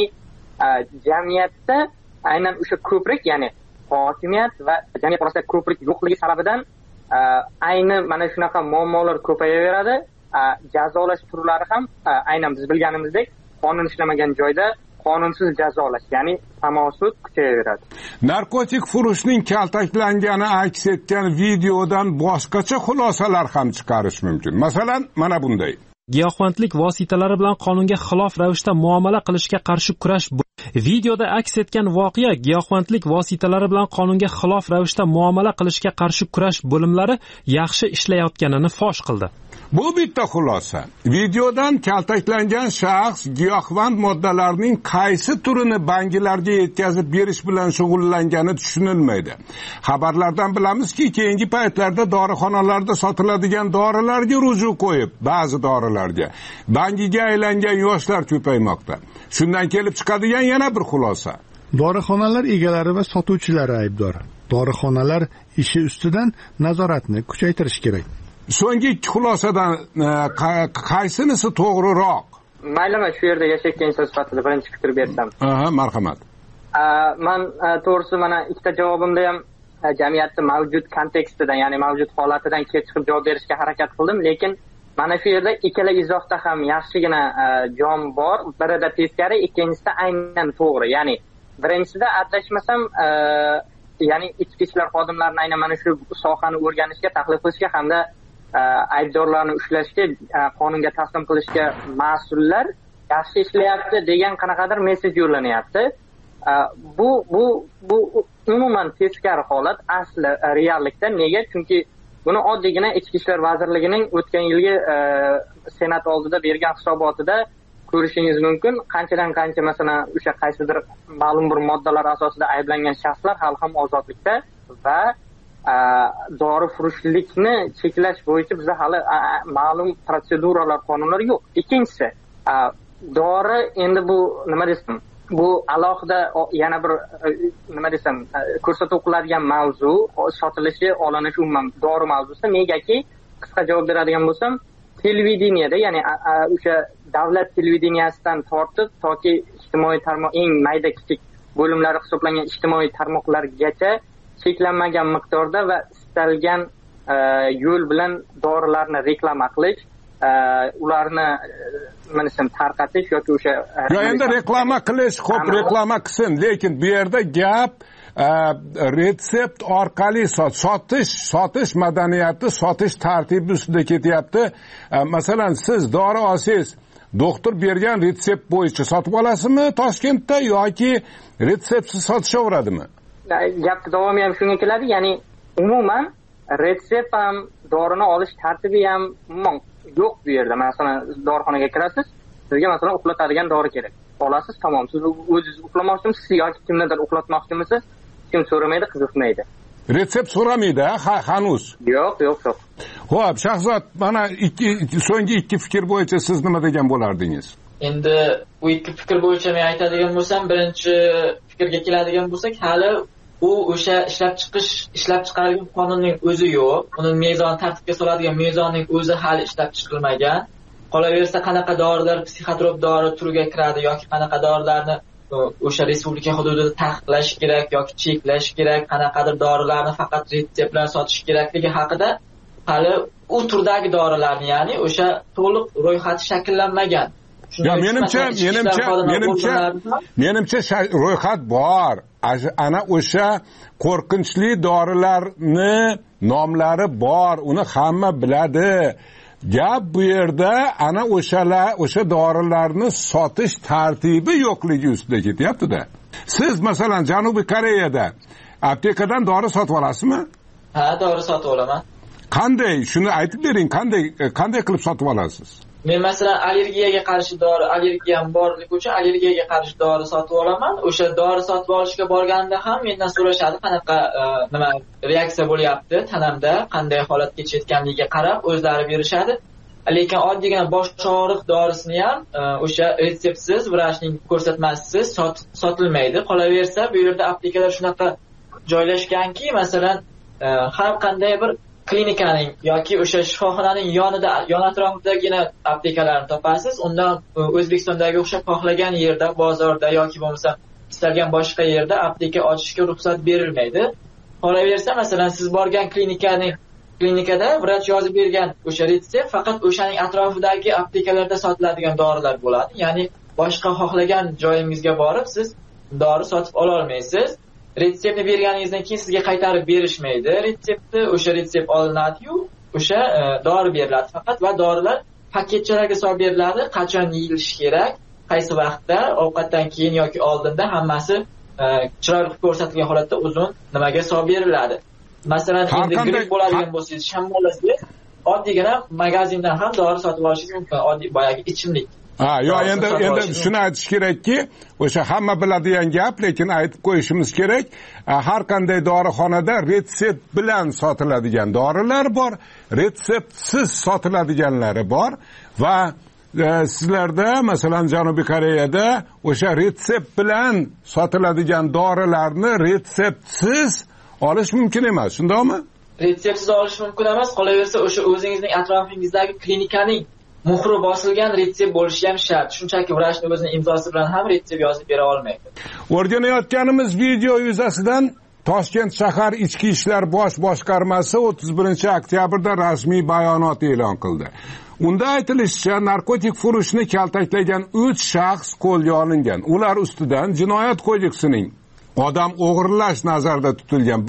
jamiyatda aynan o'sha ko'prik, ya'ni hokimiyat va jamiyat orasida ko'prik yo'qligi sababidan ayni mana shunaqa muammolar ko'payaveradi. Jazolash turlari ham aynan biz bilganimizdek qonun ishlamagan joyda qonunsiz jazolash, ya'ni tamosud kuchayaveradi. Narkotik furushning kaltaklangani aks etgan videodan boshqacha xulosalar ham chiqarish mumkin. Masalan, mana bunday. Giyohvandlik vositalari bilan qonunga xilof ravishda muomala qilishga qarshi kurash. Videoda aks etgan voqea giyohvandlik vositalari bilan qonunga xilof ravishda muomala qilishga qarshi kurash bo'limlari yaxshi ishlayotganini fosh qildi. Bu bitta xulosa. Videodan kaltaklangan shaxs giyohvand moddalarning qaysi turini banklarga yetkazib berish bilan shug'ullangani tushunilmaydi. Xabarlardan bilamizki, keyingi paytlarda dorixonalarda sotiladigan dorilarga ruju qo'yib, ba'zi dorilarga bangiga aylangan yoshlar ko'paymoqda. Shundan kelib chiqadigan yana bir xulosa. Dorixonalar egalari va sotuvchilari aybdor. Dorixonalar ishi ustidan nazoratni kuchaytirish kerak. So'nggi ikki xulosadan qaysinisi to'g'riroq? Maylimi, shu yerda yashayotgan inson sifatida birinchi fikr bersam. Marhamat. Men to'g'risi mana ikkita javobimda ham jamiyatning mavjud kontekstidan, ya'ni mavjud holatidan kelib chiqib javob berishga harakat qildim, lekin mana shu yerda ikkala izohda ham yaxshigina jon bor. Birida teskari, ikkinchisida aynan to'g'ri. Ya'ni birinchisida adashmasam, ya'ni ichki ishlar xodimlarini aynan mana shu sohani o'rganishga, tahlil qilishga hamda aybdorlarni ushlashga, qonunga taslim qilishga mas'ullar yaxshi ishlayapti degan qanaqadir mesej yo'llanyapti. Bu umuman teskari holat asli reallikda. Nega? Chunki buni oddiygina Ichki ishlar vazirligining o'tgan yilgi senat oldida bergan hisobotida ko'rishingiz mumkin. Qanchadan qancha masalan o'sha qaysidir ma'lum bir moddalar asosida ayblangan shaxslar hali ham ozodlikda va dorifurushlikni cheklash bo'yicha bizda hali ma'lum protseduralar, qonunlar yo'q. Ikkinchisi, dori endi bu nima desam, bu alohida yana bir nima desam, ko'rsatuv qiladigan mavzu, sotilishi, olinishi umuman dori mavzusi. Negaki, qisqa javob beradigan bo'lsam, televideniyada, ya'ni o'sha davlat televideniyasidan tortib toki ijtimoiy tarmoq, eng mayda kichik bo'limlari hisoblangan ijtimoiy tarmoqlargacha cheklanmagan miqdorda va istalgan yo'l bilan dorilarni reklama qilish, ularni nima desam tarqatish yoki o'sha endi reklama qilish, ko'p reklama qilsin, lekin bu yerda gap retsept orqali sotish madaniyati, sotish tartibi ustida ketyapti. Masalan, siz dori olsangiz, doktor bergan retsept bo'yicha sotib olasizmi Toshkentda yoki retseptsiz sotishaveradimi? Gapni davomi ham shunga keladi, ya'ni umuman retsept ham, dorini olish tartibi ham yo'q bu yerda. Masalan, dorixonaga kirasiz, sizga masalan uxlatadigan dori kerak. Olasiz, tamom. Siz o'zingiz uxlamoqchimisiz yoki kimnidir uxlatmoqchimisiz? Kim so'ramaydi, qiziqmaydi. Retsept so'ramaydi, hanuz. Yo'q. Xo'p, Shahzod, mana so'nggi ikki fikr bo'yicha siz nima degan bo'lardingiz? Endi bu ikki fikr bo'yicha men aytadigan bo'lsam, birinchi fikrga keladigan bo'lsak, hali u o'sha ishlab chiqarilgan qonunning o'zi yo'q. Uni mezon tartibga soladigan mezonning o'zi hali ishlab chiqilmagan. Qolaversa, qanaqa dorilar psixotrop dori turiga kiradi yoki qanaqa dorilarni o'sha respublika hududida taqiqlash kerak yoki cheklash kerak, qanaqadir dorilarni faqat retsept bilan sotish kerakligi haqida hali u turdagi dorilarni, ya'ni o'sha to'liq ro'yxati shakllanmagan. menimcha ro'yxat bor. Ana o'sha qo'rqinchli dorilarni nomlari bor, uni hamma biladi. Gap bu yerda ana o'sha dorilarni sotish tartibi yo'qligi ustida ketyapti-da. Siz masalan Janubiy Koreyada aptekadan dori sotib olasizmi? Ha, dori sotib olaman. Qanday? Shuni aytib bering, qanday qilib sotib olasiz? Men masalan allergiyaga qarshi dori, allergiyam borligi uchun allergiyaga qarshi dori sotib olaman. O'sha dori sotib olishga borganda ham mendan so'rashadi, qanaqa nima reaksiya bo'lyapti tanamda, qanday holat kechayotganligiga qarab o'zlari berishadi. Lekin oddiygina bosh og'riq dorisini ham o'sha retseptsiz, vrachning ko'rsatmasisiz sotilmaydi. Qolaversa, bu yerda aptekalar shunaqa joylashganki, masalan, har qanday bir klinikaning yoki o'sha shifoxonaning yon atrofidagina aptekalarni topasiz. Undan O'zbekistondagi o'xshab xohlagan yerda, bozorda yoki bo'lmasa istalgan boshqa yerda apteka ochishga ruxsat berilmaydi. Qolaversa, masalan, siz borgan klinikada vrach yozib bergan o'sha retsept faqat o'shaning atrofidagi aptekalarda sotiladigan dorilar bo'ladi. Ya'ni boshqa xohlagan joyingizga borib siz dori sotib ola olmaysiz. Retseptni berganingizdan keyin sizga qaytarib berishmaydi. Retseptni o'sha retsept olinadi-yu, o'sha dori beriladi faqat va dorilar paketchalarga solib beriladi. Qachon yeyilishi kerak, qaysi vaqtda, ovqatdan keyin yoki oldinda hammasi chiroyli ko'rsatilgan holatda uzun nimaga solib beriladi. Masalan, endi gripp bo'ladigan bo'lsangiz, shamollasangiz, oddiygina magazindan ham dori sotib olishingiz mumkin, oddiy boyagi ichimlik. Endi shuni aytish kerakki, o'sha hamma biladigan gap, lekin aytib qo'yishimiz kerak. Har qanday dorixonada retsept bilan sotiladigan dorilar bor, retseptsiz sotiladiganlari bor va sizlarda masalan Janubiy Koreyada o'sha retsept bilan sotiladigan dorilarni retseptsiz olish mumkin emas, shundaymi? Retseptsiz olish mumkin emas, qolaversa o'sha o'zingizning atrofingizdagi klinikaning muhri bosilgan retsept bo'lishi ham shart. Shunchaki vrachning o'zining imzosi bilan ham retsept yozib bera olmaydi. O'rganayotganimiz video yuzasidan Toshkent shahar Ichki ishlar bosh boshqarmasi 31-oktyabrda rasmiy bayonot e'lon qildi. Unda aytilishicha, narkotik furushni kaltaklagan 3 shaxs qo'lga olingan. Ular ustidan Jinoyat kodeksining odam o'g'irlash nazarda tutilgan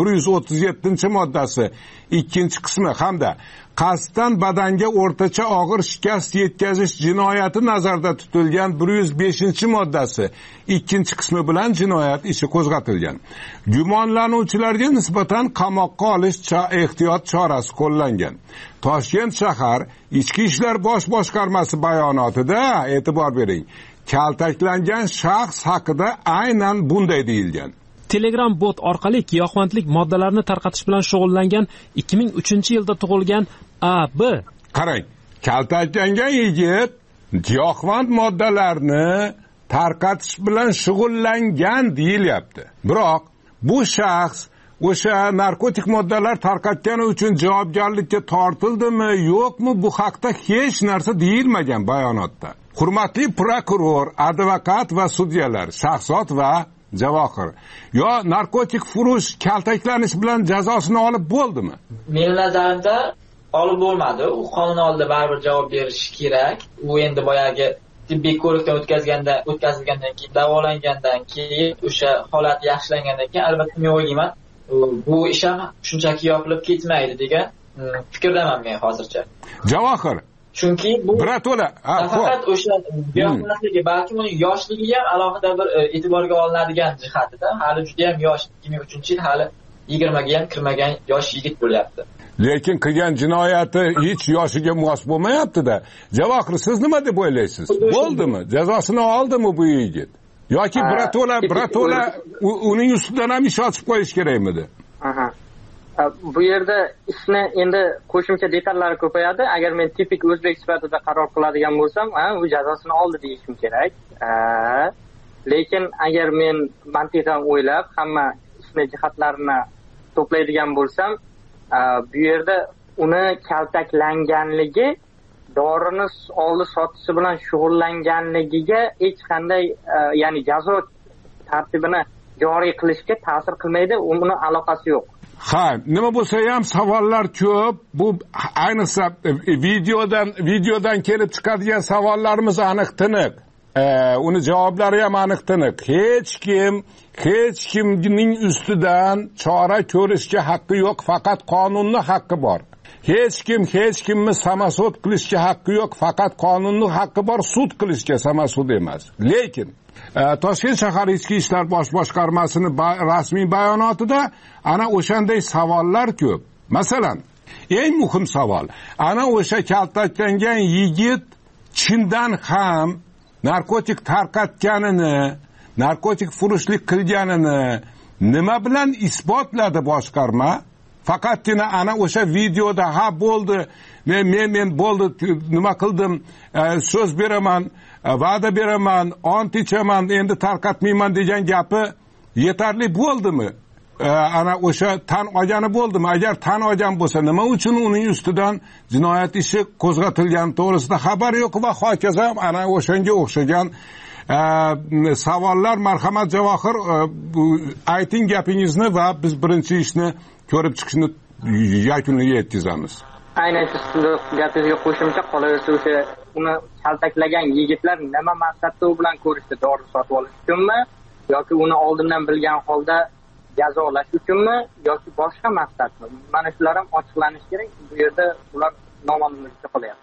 137-moddasi 2-qismi hamda qasddan badanga o'rtacha og'ir shikast yetkazish jinoyati nazarda tutilgan 105-moddasi 2-qismi bilan jinoyat ishi qo'zg'atilgan. Gumonlanuvchilarga nisbatan qamoqqa olish ehtiyot chorasi qo'llangan. Toshkent shahar Ichki ishlar bosh boshqarmasi bayonotida e'tibor bering, kaltaklangan shaxs haqida aynan bunday deyilgan. Telegram bot orqali giyohvandlik moddalarini tarqatish bilan shug'ullangan 2003-yilda tug'ilgan A.B. Qarang, kaltaklangan yigit giyohvand moddalarni tarqatish bilan shug'ullangan deyilyapti. Biroq bu shaxs o'sha narkotik moddalar tarqatgani uchun javobgarlikka tortildimi, yo'qmi, bu haqda hech narsa deyilmagan bayonotda. Hurmatli prokuror, advokat va sudyalar, Shahzod va Javohir, yo narkotik furush kaltaklanish bilan jazosini olib bo'ldimi? Mening nazarimda olib bo'lmadi. U qonun oldida baribir javob berishi kerak. U endi boyagi tibbiy ko'rikdan o'tkazilgandan keyin, davolangandan keyin, o'sha holat yaxshilangandan keyin albatta men o'ylayman, bu ish ham shunchaki yopilib ketmaydi degan fikrdaman men hozircha. Javohir, chunki bu faqat o'sha giyohvandligi, balki uning yoshligi ham alohida bir e'tiborga olinadigan jihatidan. Hali juda ham yosh, 2003-yil, hali 20 ga ham kirmagan yosh yigit bo'lyapti. Lekin qilgan jinoyati hech yoshiga mos bo'lmayapti-da. Javohir, siz nima deb o'ylaysiz? Bo'ldimi? Jazosini oldimi bu yigit? Yoki birato'la uning ustidan ham ish ochib qo'yish kerakmidi? Bu yerda ishni endi qo'shimcha detallari ko'payadi. Agar men tipik o'zbek sifatida qaror qiladigan bo'lsam, u jazosini oldi deyishim kerak. Lekin agar men mantiqan o'ylab hamma ishni jihatlarini to'playdigan bo'lsam, bu yerda uni kaltaklanganligi, dorini oldi sotishi bilan shug'ullanganligiga hech qanday ya'ni jazo tartibini joriy qilishga ta'sir qilmaydi, uni aloqasi yo'q. Ha, nima bo'lsa ham savollar ko'p. Bu ayniqsa videodan kelib chiqadigan savollarimiz aniq-tiniq. Uni javoblari ham aniq-tiniq. Hech kimning ustidan chora ko'rishga haqqi yo'q, faqat qonunning haqqi bor. Hech kimni samasud qilishga haqqi yo'q, faqat qonunning haqqi bor, sud qilishga, samasud emas. Lekin Toshkent shahar ichki ishlar bosh boshqarmasining rasmiy bayonotida ana o'shanday savollar ko'p. Masalan, eng muhim savol, ana o'sha kaltaklangan yigit chindan ham narkotik tarqatganini, narkotik furushlik qilganini nima bilan isbotladi boshqarma? Faqatgina ana o'sha videoda ha bo'ldi, men bo'ldi, nima qildim, so'z beraman, va'da beraman, ont ichaman, endi tarqatmayman degan gapi yetarli bo'ldimi? Ana o'sha tan olgani bo'ldimi? Agar tan olgan bo'lsa, nima uchun uning ustidan jinoyat ishi qo'zg'atilgani to'g'risida xabar yo'q va hokazo ana o'shanga o'xshagan savollar. Marhamat Javohir, ayting gapingizni va biz birinchi ishni ko'rib chiqishni yakuniga yetkazamiz. Aynan sizni gapingizga qo'shimcha qolaversa, o'sha uni kaltaklagan yigitlar nima maqsadda u bilan ko'rishdi? Dori sotib olish uchunmi yoki uni oldindan bilgan holda jazolash uchunmi yoki boshqa maqsadmi? Mana shular ham ochiqlanishi kerak. Bu yerda ular noma'lumlikda qolyapti.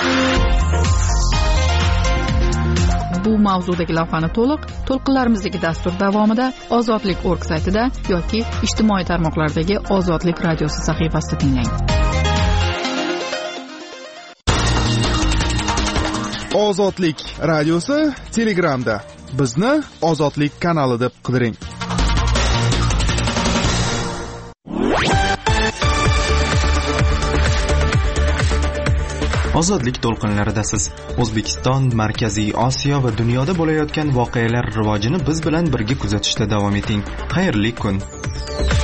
Bu mavzudagi lavhani to'lqinlarimizdagi dastur davomida Ozodlik.org saytida yoki ijtimoiy tarmoqlardagi Ozodlik radiosi sahifasida tinglang. Ozodlik radiosi Telegramda. Bizni Ozodlik kanali deb qidiring. Ozodlik to'lqinlaridasiz. O'zbekiston, Markaziy Osiyo va dunyoda bo'layotgan voqealar rivojini biz bilan birga kuzatishda davom eting. Xayrli kun.